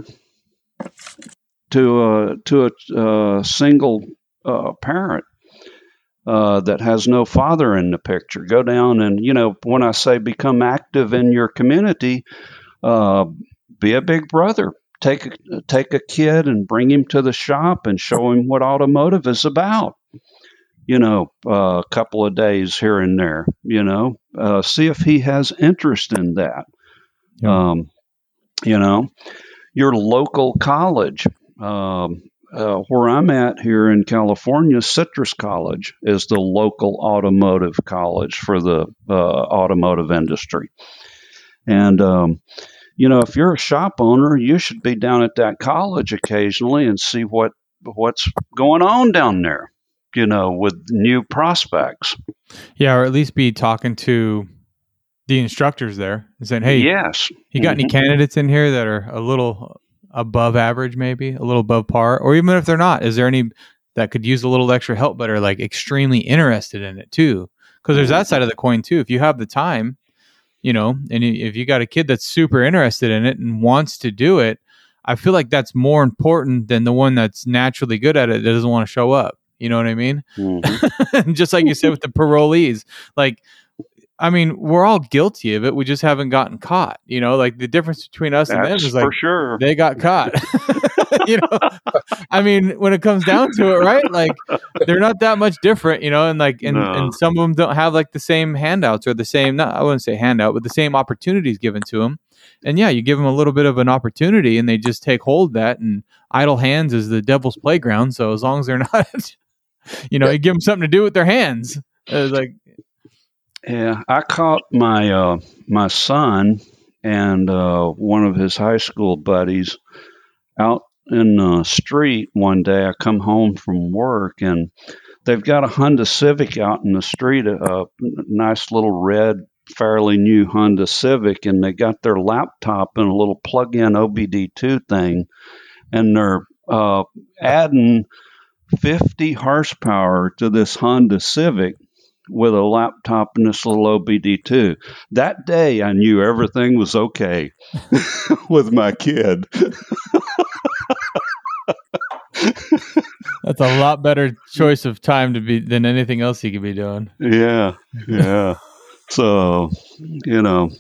to a to a uh, single uh, parent uh, that has no father in the picture. Go down and, you know, when I say become active in your community, uh, be a big brother. Take a, take a kid and bring him to the shop and show him what automotive is about. You know, uh, a couple of days here and there. You know, uh, see if he has interest in that. Yeah. Um, you know, your local college. Um, uh, where I'm at here in California, Citrus College is the local automotive college for the uh, automotive industry. And, um, you know, if you're a shop owner, you should be down at that college occasionally and see what what's going on down there, you know, with new prospects. Yeah, or at least be talking to the instructors there and saying, hey, yes, you got mm-hmm. any candidates in here that are a little above average, maybe a little above par, or even if they're not, is there any that could use a little extra help but are like extremely interested in it too? Because there's that side of the coin too. If you have the time, you know, and if you got a kid that's super interested in it and wants to do it, I feel like that's more important than the one that's naturally good at it that doesn't want to show up. You know what I mean? Mm-hmm. Just like you said with the parolees, like, I mean, we're all guilty of it. We just haven't gotten caught. You know, like the difference between us That's and them is like for sure. They got caught. You know, I mean, when it comes down to it, right? Like they're not that much different, you know, and like, and, no. and some of them don't have like the same handouts or the same, not, I wouldn't say handout, but the same opportunities given to them. And yeah, you give them a little bit of an opportunity and they just take hold of that, and idle hands is the devil's playground. So as long as they're not, you know, you give them something to do with their hands. Uh, like, Yeah, I caught my uh, my son and uh, one of his high school buddies out in the street one day. I come home from work and they've got a Honda Civic out in the street, a, a nice little red, fairly new Honda Civic, and they got their laptop in a little plug-in O B D two thing, and they're uh, adding fifty horsepower to this Honda Civic with a laptop and this little O B D two. That day, I knew everything was okay with my kid. That's a lot better choice of time to be than anything else he could be doing. Yeah, yeah. So, you know,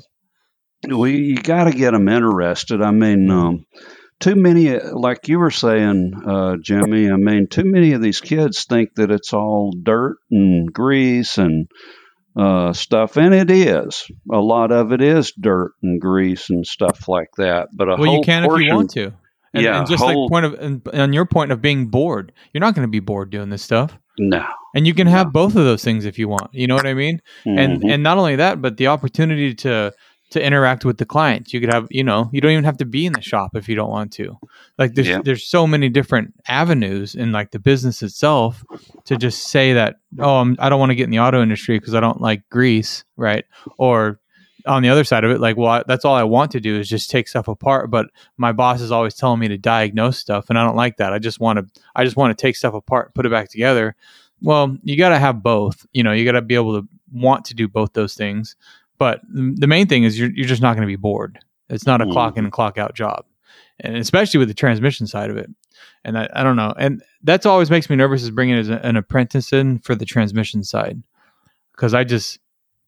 we you got to get them interested. I mean, um, too many, like you were saying, uh, Jimmy. I mean, too many of these kids think that it's all dirt and grease and uh, stuff, and it is. A lot of it is dirt and grease and stuff like that. But a well, whole you can portion, if you want to. And, yeah, and just whole, like point of and on your point of being bored, you're not going to be bored doing this stuff. No. And you can have both of those things if you want. You know what I mean? Mm-hmm. And and not only that, but the opportunity to to interact with the clients. You could have, you know, you don't even have to be in the shop if you don't want to. Like there's Yeah. there's so many different avenues in like the business itself to just say that, oh, I'm, I don't want to get in the auto industry because I don't like grease, right? Or on the other side of it, like, well, I, that's all I want to do is just take stuff apart. But my boss is always telling me to diagnose stuff, and I don't like that. I just want to, I just want to take stuff apart, put it back together. Well, you got to have both. You know, you got to be able to want to do both those things. But the main thing is you're you're just not going to be bored. It's not a mm-hmm. clock in and clock out job, and especially with the transmission side of it. And I, I don't know, and that's always makes me nervous is bringing as a, an apprentice in for the transmission side, because I just.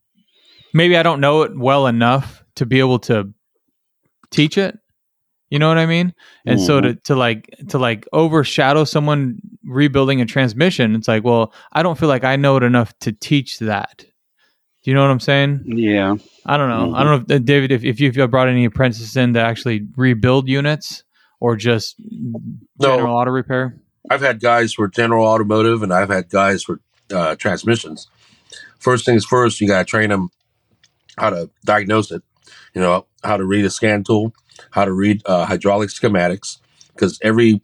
Maybe I don't know it well enough to be able to teach it. You know what I mean? And mm-hmm. so to, to like to like overshadow someone rebuilding a transmission, it's like, well, I don't feel like I know it enough to teach that. Do you know what I'm saying? Yeah. I don't know. Mm-hmm. I don't know, if, David, if, if you've brought any apprentices in to actually rebuild units or just general no, auto repair. I've had guys for general automotive, and I've had guys for uh, transmissions. First things first, you got to train them how to diagnose it, you know, how to read a scan tool, how to read uh, hydraulic schematics, because every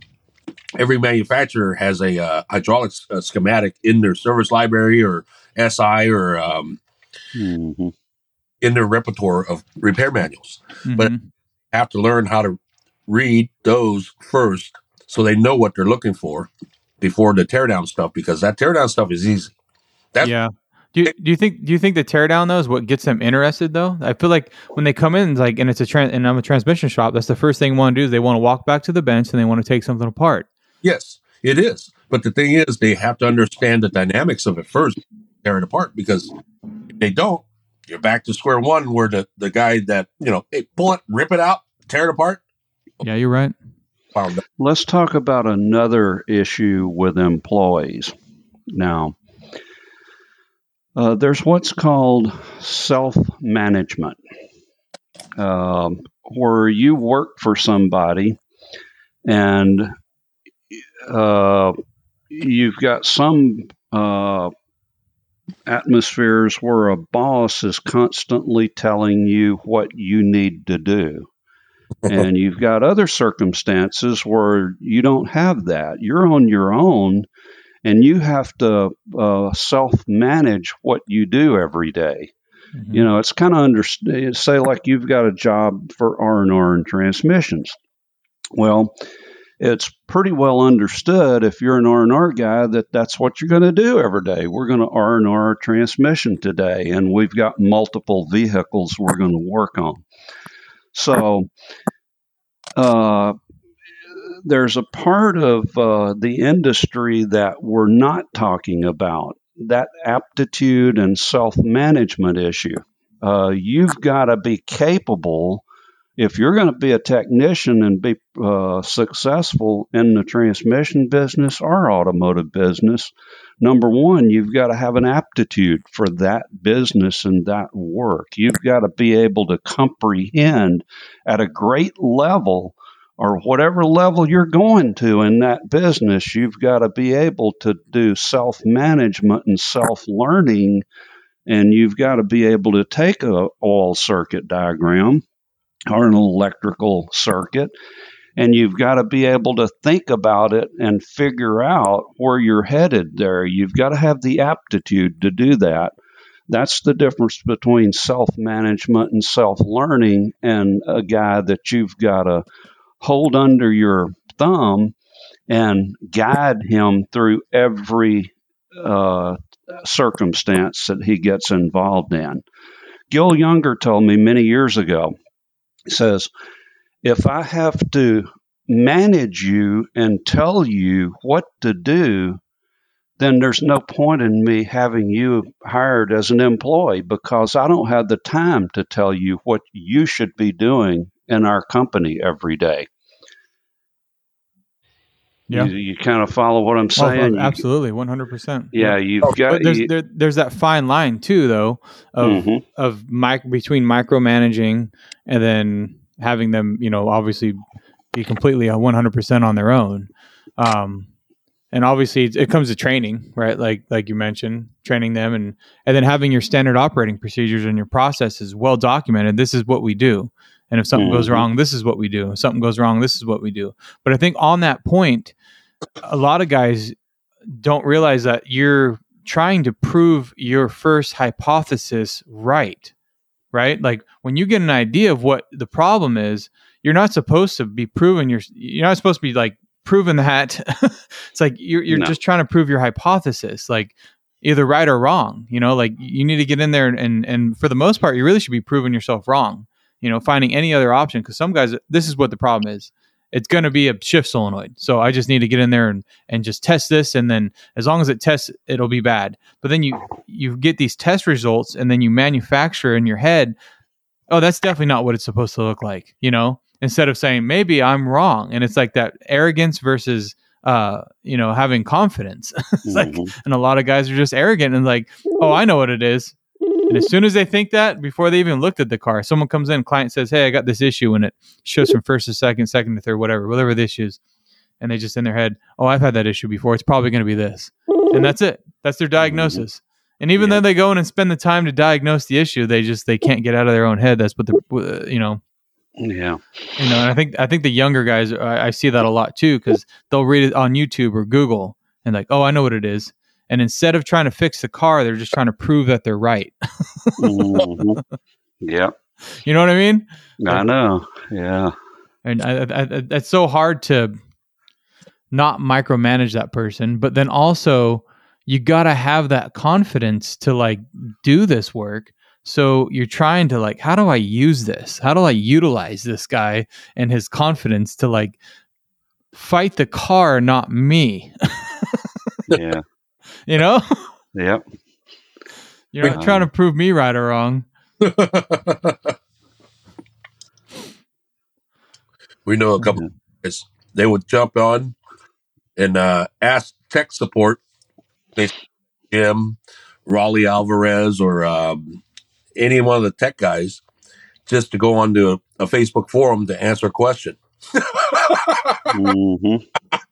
every manufacturer has a uh, hydraulic uh, schematic in their service library or S I or um, mm-hmm. in their repertoire of repair manuals. Mm-hmm. But have to learn how to read those first so they know what they're looking for before the teardown stuff, because that teardown stuff is easy. That's, yeah. Do you, do you think do you think the teardown though is what gets them interested though? I feel like when they come in, like, and it's a trans, and I'm a transmission shop, that's the first thing they want to do is they want to walk back to the bench and they want to take something apart. Yes, it is. But the thing is, they have to understand the dynamics of it first, tear it apart, because if they don't, you're back to square one where the, the guy that, you know, hey, pull it, rip it out, tear it apart. Yeah, you're right. Let's talk about another issue with employees now. Uh, there's what's called self-management, um, where you work for somebody and uh, you've got some uh, atmospheres where a boss is constantly telling you what you need to do. And you've got other circumstances where you don't have that. You're on your own. And you have to uh, self-manage what you do every day. Mm-hmm. You know, it's kind of under say like you've got a job for R and R and transmissions. Well, it's pretty well understood if you're an R and R guy that that's what you're going to do every day. We're going to R and R transmission today, and we've got multiple vehicles we're going to work on. So, uh, there's a part of uh, the industry that we're not talking about, that aptitude and self-management issue. Uh, you've got to be capable, if you're going to be a technician and be uh, successful in the transmission business or automotive business, number one, you've got to have an aptitude for that business and that work. You've got to be able to comprehend at a great level, or whatever level you're going to in that business, you've got to be able to do self-management and self-learning And you've got to be able to take a oil circuit diagram or an electrical circuit, and you've got to be able to think about it and figure out where you're headed there. You've got to have the aptitude to do that. That's the difference between self-management and self-learning and a guy that you've got to hold under your thumb and guide him through every uh, circumstance that he gets involved in. Gil Younger told me many years ago, he says, if I have to manage you and tell you what to do, then there's no point in me having you hired as an employee, because I don't have the time to tell you what you should be doing in our company every day. Yeah. You, you kind of follow what I'm saying? Oh, absolutely, one hundred percent. Yeah, you've got. But there's you, there, there's that fine line too, though, of mm-hmm. of mic- between micromanaging and then having them, you know, obviously be completely one hundred percent on their own. Um, and obviously, it, it comes to training, right? Like like you mentioned, training them, and and then having your standard operating procedures and your processes well documented. This is what we do. And if something mm-hmm. goes wrong, this is what we do. If something goes wrong, this is what we do. But I think on that point, a lot of guys don't realize that you're trying to prove your first hypothesis right, right? Like when you get an idea of what the problem is, you're not supposed to be proving your, you're not supposed to be like proving that. It's like you're, you're no. just trying to prove your hypothesis, like either right or wrong, you know, like you need to get in there and, and, and for the most part, you really should be proving yourself wrong. You know, finding any other option, because some guys, this is what the problem is. It's going to be a shift solenoid. So I just need to get in there and, and just test this. And then as long as it tests, it'll be bad. But then you, you get these test results and then you manufacture in your head, oh, that's definitely not what it's supposed to look like, you know, instead of saying, maybe I'm wrong. And it's like that arrogance versus, uh, you know, having confidence. It's mm-hmm. like, and a lot of guys are just arrogant and like, oh, I know what it is. And as soon as they think that, before they even looked at the car, someone comes in, client says, hey, I got this issue, and it shows from first to second, second to third, whatever, whatever the issue is. And they just in their head, oh, I've had that issue before. It's probably going to be this. And that's it. That's their diagnosis. And even yeah. though they go in and spend the time to diagnose the issue, they just, they can't get out of their own head. That's what the, you know. Yeah. You know, and I think, I think the younger guys, I, I see that a lot too, because they'll read it on YouTube or Google and like, oh, I know what it is. And instead of trying to fix the car, they're just trying to prove that they're right. mm-hmm. Yeah. You know what I mean? I know. Yeah. And I, I, I, it's so hard to not micromanage that person. But then also, you got to have that confidence to like do this work. So you're trying to like, how do I use this? How do I utilize this guy and his confidence to like fight the car, not me? Yeah. You know? Yep. You're not um, trying to prove me right or wrong. We know a couple of guys, they would jump on and uh, ask tech support, Jim, Raleigh Alvarez, or um, any one of the tech guys, just to go onto a, a Facebook forum to answer a question. mm-hmm.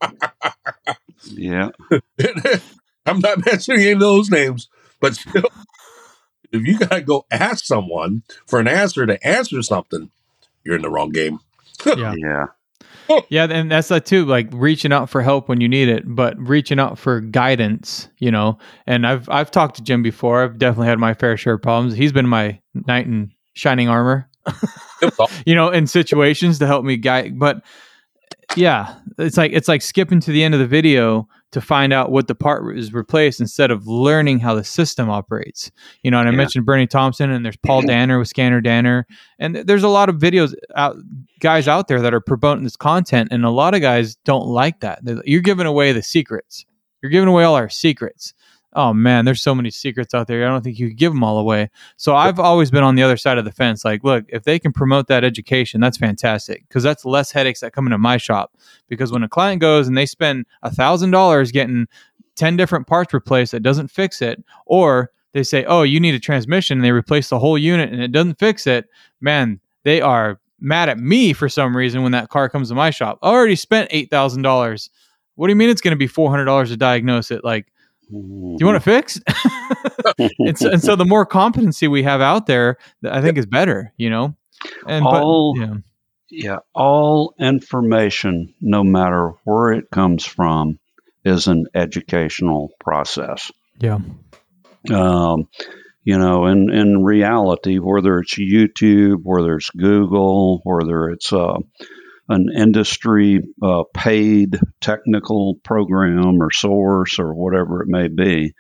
Yeah. I'm not mentioning any of those names, but still, if you got to go ask someone for an answer to answer something, you're in the wrong game. Yeah. Yeah. Yeah. And that's that too, like reaching out for help when you need it, but reaching out for guidance, you know, and I've, I've talked to Jim before. I've definitely had my fair share of problems. He's been my knight in shining armor, you know, in situations to help me guide. But yeah, it's like, it's like skipping to the end of the video to find out what the part is replaced instead of learning how the system operates. You know, and I yeah. mentioned Bernie Thompson, and there's Paul Danner with Scanner Danner. And th- there's a lot of videos out, guys out there that are promoting this content. And a lot of guys don't like that. They're, you're giving away the secrets. You're giving away all our secrets. Oh man, there's so many secrets out there. I don't think you could give them all away. So I've always been on the other side of the fence. Like, look, if they can promote that education, that's fantastic, because that's less headaches that come into my shop. Because when a client goes and they spend a thousand dollars getting ten different parts replaced that doesn't fix it, or they say, oh, you need a transmission, and they replace the whole unit and it doesn't fix it, man, they are mad at me for some reason when that car comes to my shop. I already spent eight thousand dollars. What do you mean it's going to be four hundred dollars to diagnose it? Like, Do you want it fixed? and, so, and so the more competency we have out there, I think is better, you know? And all, but, yeah. yeah, all information, no matter where it comes from, is an educational process. Yeah. Um, you know, in, in reality, whether it's YouTube, whether it's Google, whether it's uh, an industry uh, paid technical program or source or whatever it may be,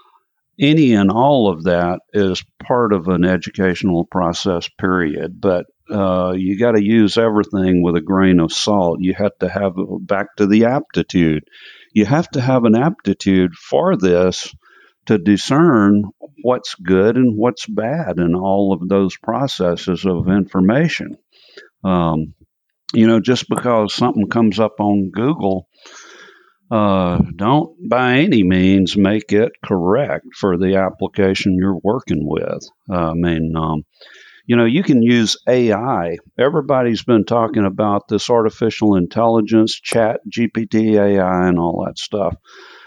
any and all of that is part of an educational process, period. But uh, you got to use everything with a grain of salt. You have to have, back to the aptitude, you have to have an aptitude for this to discern what's good and what's bad in all of those processes of information. Um, you know, just because something comes up on Google, uh, don't by any means make it correct for the application you're working with. Uh, I mean, um, you know, you can use A I. Everybody's been talking about this artificial intelligence, Chat G P T, A I, and all that stuff.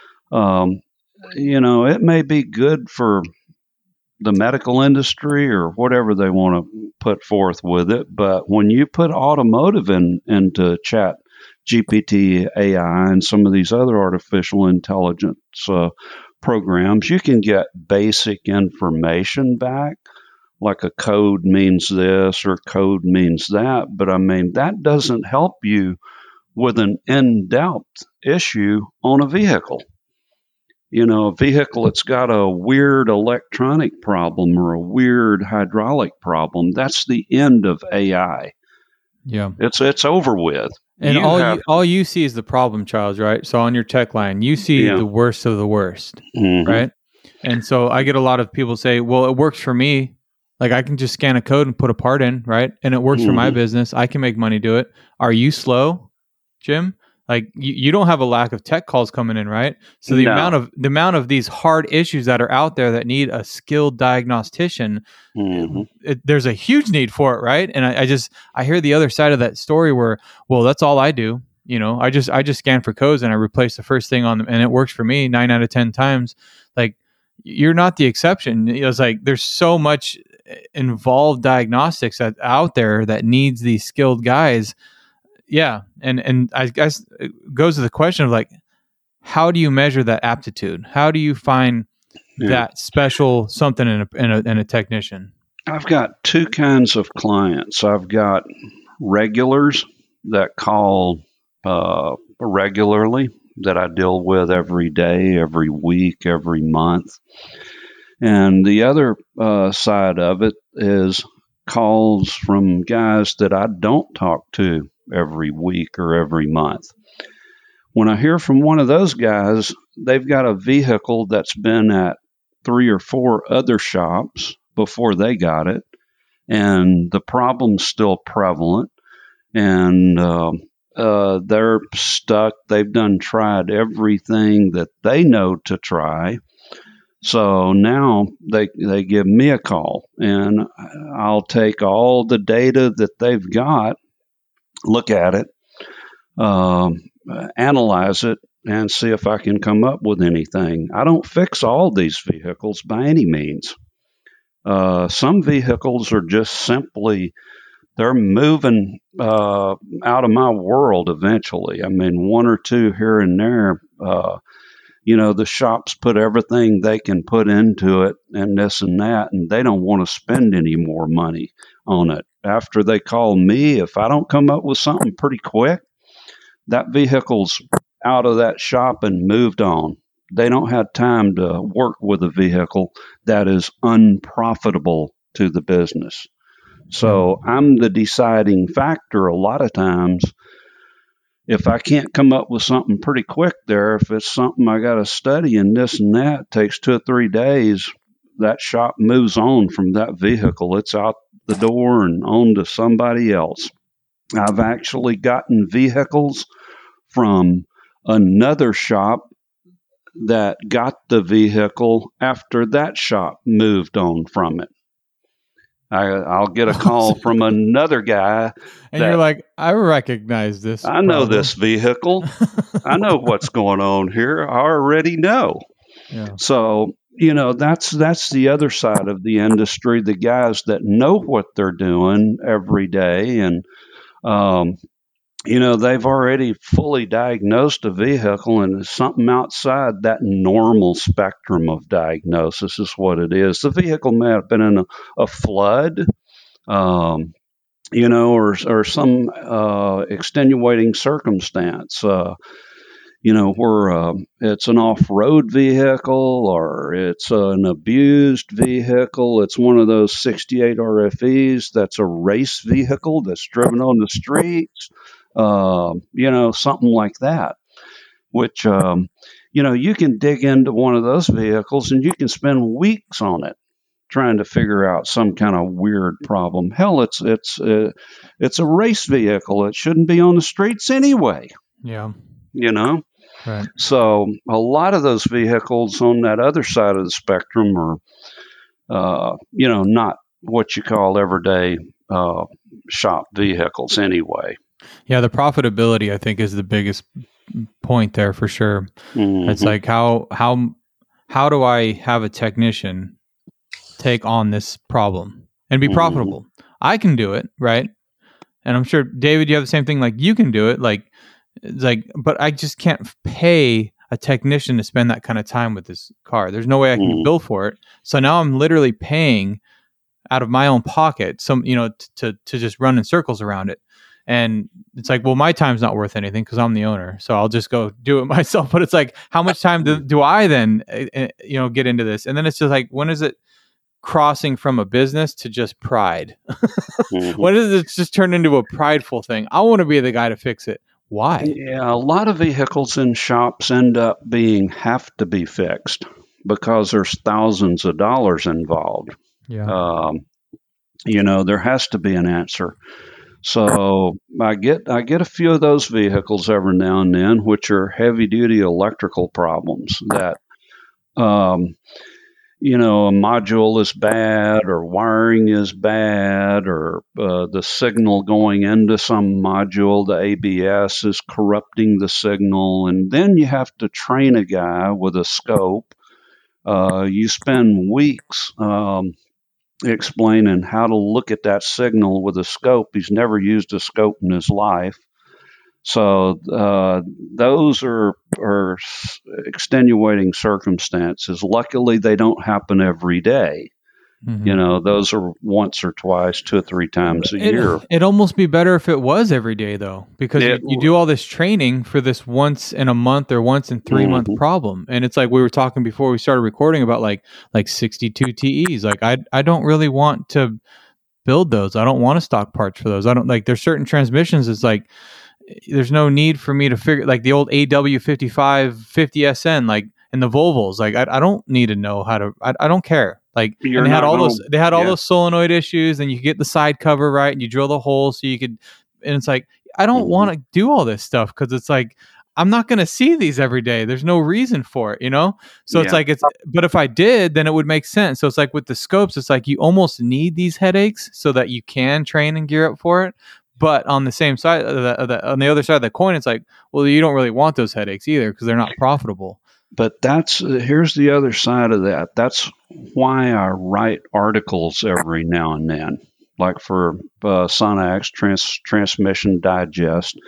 Um, you know, it may be good for the medical industry or whatever they want to put forth with it, but when you put automotive in, into Chat G P T, A I, and some of these other artificial intelligence uh, programs, you can get basic information back, like a code means this or code means that. But I mean, that doesn't help you with an in-depth issue on a vehicle. You know, a vehicle that's got a weird electronic problem or a weird hydraulic problem, that's the end of A I. Yeah. It's it's over with. And you all have, you all you see is the problem, Charles, right? So on your tech line, you see yeah. the worst of the worst, mm-hmm. right? And so I get a lot of people say, well, it works for me. Like I can just scan a code and put a part in, right? And it works mm-hmm. for my business. I can make money do it. Are you slow, Jim? Like you, you don't have a lack of tech calls coming in, right? So the No. amount of the amount of these hard issues that are out there that need a skilled diagnostician, mm-hmm. it, there's a huge need for it, right? And I, I just I hear the other side of that story where, well, that's all I do. You know, I just I just scan for codes and I replace the first thing on them, and it works for me nine out of ten times. Like you're not the exception. It's like there's so much involved diagnostics that out there that needs these skilled guys. Yeah. And, and I guess it goes to the question of like, how do you measure that aptitude? How do you find yeah. that special something in a, in a, in a technician? I've got two kinds of clients. I've got regulars that call uh, regularly that I deal with every day, every week, every month. And the other uh, side of it is calls from guys that I don't talk to every week or every month. When I hear from one of those guys, they've got a vehicle that's been at three or four other shops before they got it, and the problem's still prevalent, and uh, uh, they're stuck. They've done tried everything that they know to try. So now they they give me a call, and I'll take all the data that they've got, look at it, um, analyze it, and see if I can come up with anything. I don't fix all these vehicles by any means. Uh, some vehicles are just simply, they're moving uh, out of my world eventually. I mean, one or two here and there, uh, you know, the shops put everything they can put into it and this and that, and they don't want to spend any more money on it. After they call me, if I don't come up with something pretty quick, that vehicle's out of that shop and moved on. They don't have time to work with a vehicle that is unprofitable to the business. So I'm the deciding factor a lot of times. If I can't come up with something pretty quick there, if it's something I got to study and this and that, takes two or three days, that shop moves on from that vehicle. It's out the door and on to somebody else. I've actually gotten vehicles from another shop that got the vehicle after that shop moved on from it. I, I'll get a call from another guy. And that, you're like, I recognize this. I know problem. This vehicle. I know what's going on here. I already know. Yeah. So, you know, that's that's the other side of the industry, the guys that know what they're doing every day. And, um, you know, they've already fully diagnosed a vehicle, and it's something outside that normal spectrum of diagnosis is what it is. The vehicle may have been in a, a flood. Um, you know, or or some uh, extenuating circumstance, uh, you know, where uh, it's an off-road vehicle or it's an abused vehicle. It's one of those sixty-eight R F Es that's a race vehicle that's driven on the streets, uh, you know, something like that, which, um, you know, you can dig into one of those vehicles and you can spend weeks on it trying to figure out some kind of weird problem. Hell, it's it's uh, it's a race vehicle. It shouldn't be on the streets anyway. Yeah. You know. Right. So a lot of those vehicles on that other side of the spectrum are, uh, you know, not what you call everyday uh, shop vehicles anyway. Yeah, the profitability, I think, is the biggest point there for sure. Mm-hmm. It's like how how how do I have a technician take on this problem and be Mhm. profitable? I can do it, right? And I'm sure, David, you have the same thing. Like, you can do it. Like, it's like, but I just can't pay a technician to spend that kind of time with this car. There's no way I can Mhm. bill for it. So now I'm literally paying out of my own pocket, some, you know, t- to to just run in circles around it. And it's like, well, my time's not worth anything because I'm the owner, so I'll just go do it myself. But it's like, how much time do, do I then, uh, you know, get into this? And then it's just like, when is it crossing from a business to just pride? Mhm. When does it just turn into a prideful thing? I want to be the guy to fix it. Why? Yeah, a lot of vehicles in shops end up being have to be fixed because there's thousands of dollars involved. Yeah. Um, you know, there has to be an answer. So I get I get a few of those vehicles every now and then, which are heavy duty electrical problems that, um, you know, a module is bad or wiring is bad or uh, the signal going into some module, the A B S is corrupting the signal. And then you have to train a guy with a scope. Uh, you spend weeks um, explaining how to look at that signal with a scope. He's never used a scope in his life. So uh, those are, are extenuating circumstances. Luckily, they don't happen every day. Mm-hmm. You know, those are once or twice, two or three times a it, year. It'd almost be better if it was every day, though, because It- you, you do all this training for this once in a month or once in three month Mhm. problem. And it's like we were talking before we started recording about like like sixty-two T Es. Like I I don't really want to build those. I don't want to stock parts for those. I don't like there's certain transmissions. It's like there's no need for me to figure like the old A W fifty-five fifty S N like in the Volvos. Like I, I don't need to know how to. I, I don't care. Like You're and they had not all gonna- those. They had all yeah. those solenoid issues, and you get the side cover right, and you drill the hole so you could. And it's like I don't Mhm. want to do all this stuff because it's like I'm not going to see these every day. There's no reason for it, you know. So it's Yeah. like it's. But if I did, then it would make sense. So it's like with the scopes, it's like you almost need these headaches so that you can train and gear up for it. But on the same side, of the, of the, on the other side of the coin, it's like, well, you don't really want those headaches either because they're not profitable. But that's uh, here's the other side of that. That's why I write articles every now and then, like for uh, Sonax Trans- Transmission Digest,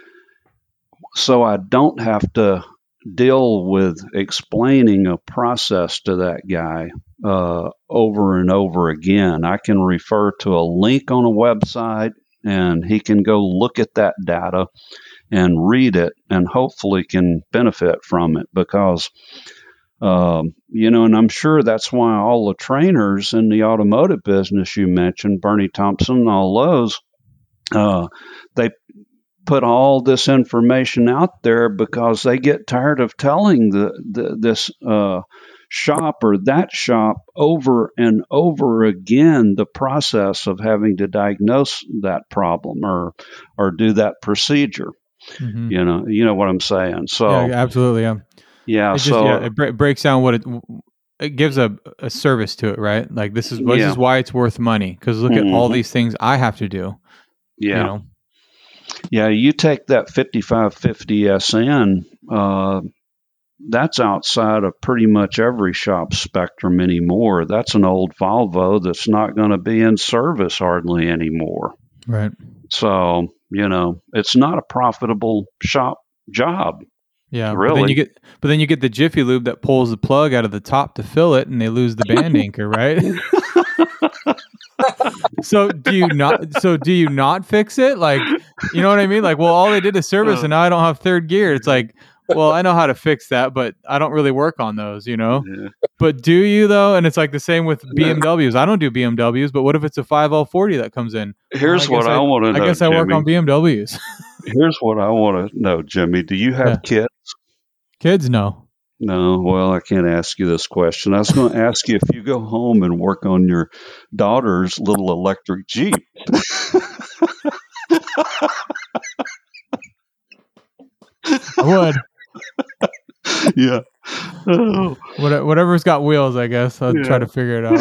so I don't have to deal with explaining a process to that guy uh, over and over again. I can refer to a link on a website, and he can go look at that data and read it and hopefully can benefit from it because, um, you know, and I'm sure that's why all the trainers in the automotive business you mentioned, Bernie Thompson and all those, uh, they put all this information out there because they get tired of telling the, the this uh, shop or that shop over and over again the process of having to diagnose that problem or or do that procedure. Mm-hmm. You know, you know what I'm saying. So Yeah, absolutely. Yeah. yeah, It just so yeah, it bre- breaks down what it it gives a, a service to it, right? Like this is this Yeah. is why it's worth money because look at all Mhm. these things I have to do. yeah, You know. yeah. You take that fifty-five fifty S N. Uh, that's outside of pretty much every shop spectrum anymore. That's an old Volvo that's not going to be in service hardly anymore. Right. So, you know, it's not a profitable shop job. Yeah, really. But then you get, but then you get the Jiffy Lube that pulls the plug out of the top to fill it, and they lose the band anchor, right? So do you not? So do you not fix it? Like, you know what I mean? Like, well, all they did is service, and now I don't have third gear. It's like, well, I know how to fix that, but I don't really work on those, you know. Yeah. But do you though? And it's like the same with B M Ws. I don't do B M Ws, but what if it's a five L forty that comes in? Here's well, I what I, I want to know. I guess Jimmy. I work on B M Ws. Here's what I want to know, Jimmy. Do you have yeah. kids? Kids, no. No, well, I can't ask you this question. I was going to ask you if you go home and work on your daughter's little electric Jeep. I would. Yeah. Oh. What, whatever's got wheels, I guess. I'll yeah. try to figure it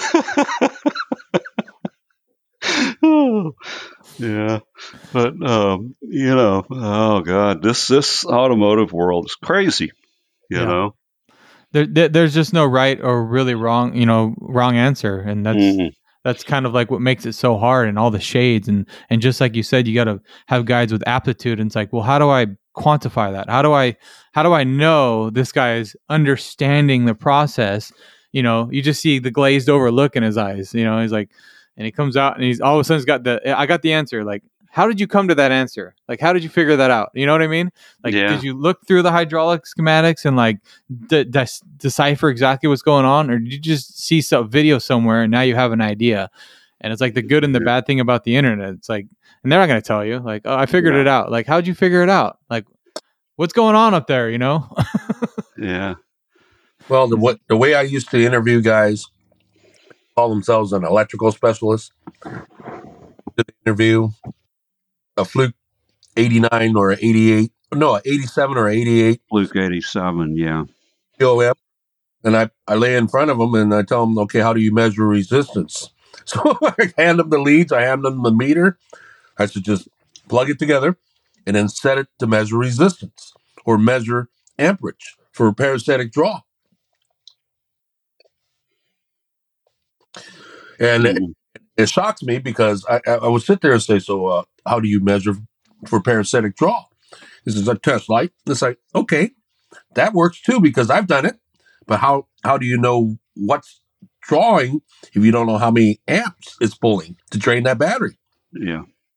out. Oh. Yeah, but um, you know, oh god, this this automotive world is crazy. You yeah. know, there, there there's just no right or really wrong, you know, wrong answer, and that's mm-hmm. that's kind of like what makes it so hard, and all the shades, and and just like you said, you got to have guides with aptitude, and it's like, well, how do I quantify that? How do I how do I know this guy is understanding the process? You know, you just see the glazed over look in his eyes. You know, he's like. And he comes out and he's all of a sudden he's got the, I got the answer. Like, how did you come to that answer? Like, how did you figure that out? You know what I mean? Like, yeah. did you look through the hydraulic schematics and like de- de- decipher exactly what's going on? Or did you just see some video somewhere and now you have an idea? And it's like the good and the yeah. bad thing about the internet. It's like, and they're not going to tell you like, oh, I figured yeah. it out. Like, how'd you figure it out? Like, what's going on up there? You know? Yeah. Well, the, what, the way I used to interview guys, call themselves an electrical specialist. Did the interview a Fluke eighty-nine or eighty-eight, no, eighty-seven or eighty-eight. Fluke eighty-seven, yeah. O M, and I, I lay in front of them and I tell them, okay, how do you measure resistance? So I hand them the leads, I hand them the meter. I should just plug it together and then set it to measure resistance or measure amperage for parasitic draw. And mm-hmm. it, it shocks me because I, I would sit there and say, so uh, how do you measure for parasitic draw? This is a test light. It's like, okay, that works too because I've done it. But how, how do you know what's drawing if you don't know how many amps it's pulling to drain that battery? Yeah.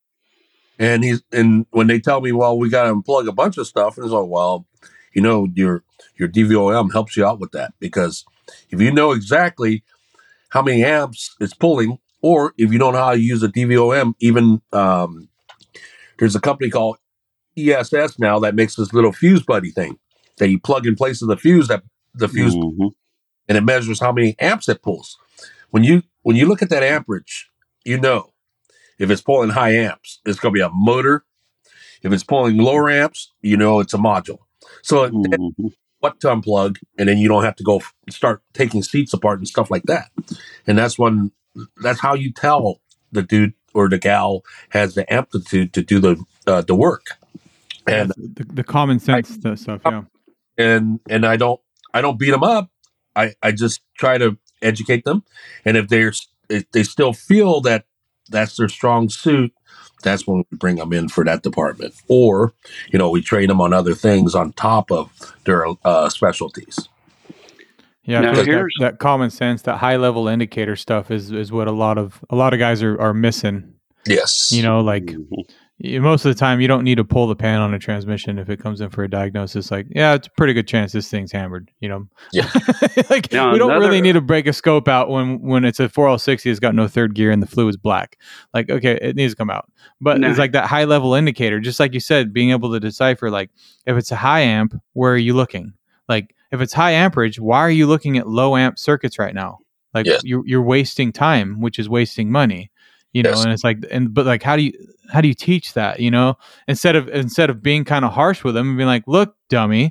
And he's and when they tell me, well, we got to unplug a bunch of stuff, and it's like, well, you know, your your D V O M helps you out with that because if you know exactly how many amps it's pulling, or if you don't know how to use a D V O M, even um, there's a company called E S S now that makes this little fuse buddy thing that you plug in place of the fuse that the fuse, mm-hmm. and it measures how many amps it pulls. When you when you look at that amperage, you know if it's pulling high amps, it's going to be a motor. If it's pulling lower amps, you know it's a module. So mm-hmm. what to unplug, and then you don't have to go f- start taking seats apart and stuff like that. And that's when that's how you tell the dude or the gal has the amplitude to do the uh, the work. And the, the common sense I, stuff, yeah. And and I don't I don't beat them up. I, I just try to educate them. And if they're if they still feel that that's their strong suit, that's when we bring them in for that department. Or, you know, we train them on other things on top of their uh, specialties. Yeah, now, that, that common sense, that high level indicator stuff is is what a lot of a lot of guys are, are missing. Yes. You know, like you, most of the time you don't need to pull the pan on a transmission if it comes in for a diagnosis. Like, yeah, it's a pretty good chance this thing's hammered, you know. Yeah. Like now, we don't another... really need to break a scope out when, when it's a four L sixty, it's got no third gear and the fluid's black. Like, okay, it needs to come out. But no. It's like that high level indicator, just like you said, being able to decipher, like, if it's a high amp, where are you looking? Like, if it's high amperage, why are you looking at low amp circuits right now? Like, yes. you're you're wasting time, which is wasting money. You know, yes. And it's like, and but like, how do you how do you teach that? You know, instead of instead of being kind of harsh with them and being like, "Look, dummy,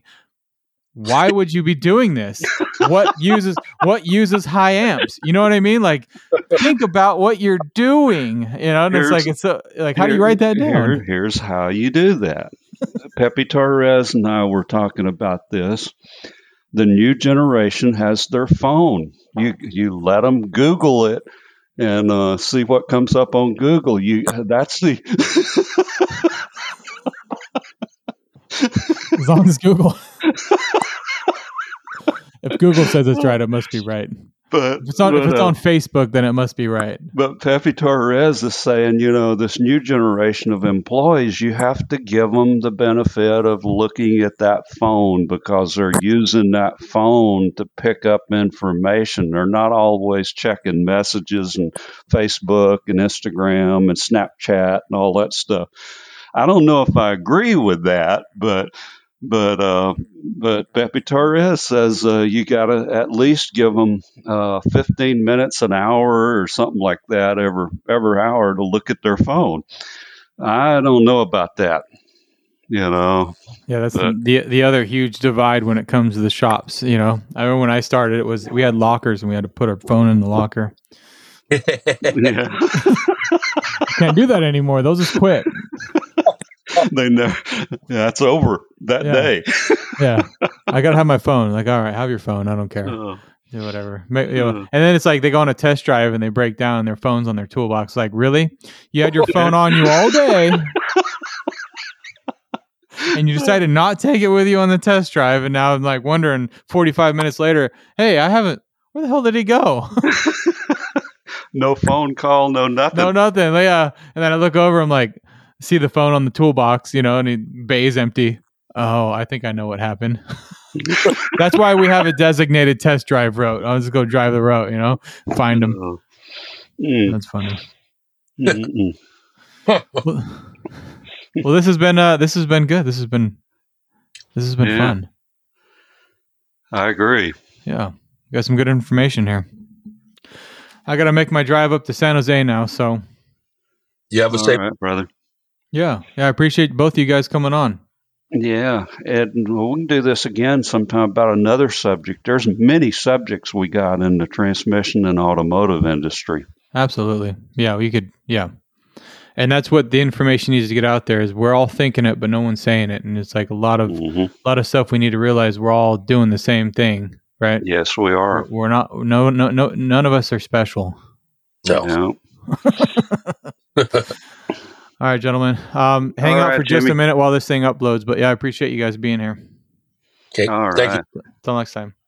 why would you be doing this? What uses what uses high amps? You know what I mean? Like, think about what you're doing. You know, and here's, it's like it's a, like, how do you write that down? Here, here's how you do that. Pepe Torres and I were talking about this. The new generation has their phone. You you let them Google it and uh, see what comes up on Google. You that's the As long as Google, if Google says it's right, it must be right. but If it's on, but, if it's uh, on Facebook, then it must be right. But Pepe Torres is saying, you know, this new generation of employees, you have to give them the benefit of looking at that phone because they're using that phone to pick up information. They're not always checking messages and Facebook and Instagram and Snapchat and all that stuff. I don't know if I agree with that, but but uh, but Pepe Torres says uh, you got to at least give them uh, fifteen minutes, an hour, or something like that every every hour to look at their phone. I don't know about that, you know. Yeah, that's But- the the other huge divide when it comes to the shops. You know, I remember when I started, it was we had lockers and we had to put our phone in the locker. Yeah, Can't do that anymore. Those just quit. they never. Yeah, it's over that Yeah. day. Yeah, I gotta have my phone. Like, all right, have your phone. I don't care. Uh, Do whatever. Ma- you know, Uh. and then it's like they go on a test drive and they break down and their phone's on their toolbox. Like, really? You had your phone on you all day, and you decided not to take it with you on the test drive, and now I'm like wondering forty-five minutes later, hey, I haven't. Where the hell did he go? no phone call, no nothing. No, nothing. Yeah. And then I look over, I'm like, see the phone on the toolbox, you know, and the bay's empty. Oh, I think I know what happened. That's why we have a designated test drive route. I'll just go drive the route, you know, find them. Uh, mm, That's funny. mm, mm. Well, well, this has been uh, this has been good. This has been this has been Yeah. fun. I agree. Yeah, got some good information here. I got to make my drive up to San Jose now, so You have a All safe. right, brother. yeah, yeah. I appreciate both of you guys coming on. Yeah, and we can do this again sometime about another subject. There's many subjects we got in the transmission and automotive industry. Absolutely. Yeah, we could. Yeah. And that's what the information needs to get out there is we're all thinking it, but no one's saying it. And it's like a lot of, hmm a lot of stuff we need to realize we're all doing the same thing, right? Yes, we are. We're, we're not, no, no, no, none of us are special. No. Yeah. All right, gentlemen. Um, hang All out right, for just Jimmy. a minute while this thing uploads, but yeah, I appreciate you guys being here. Okay. All Thank you. right. Until next time.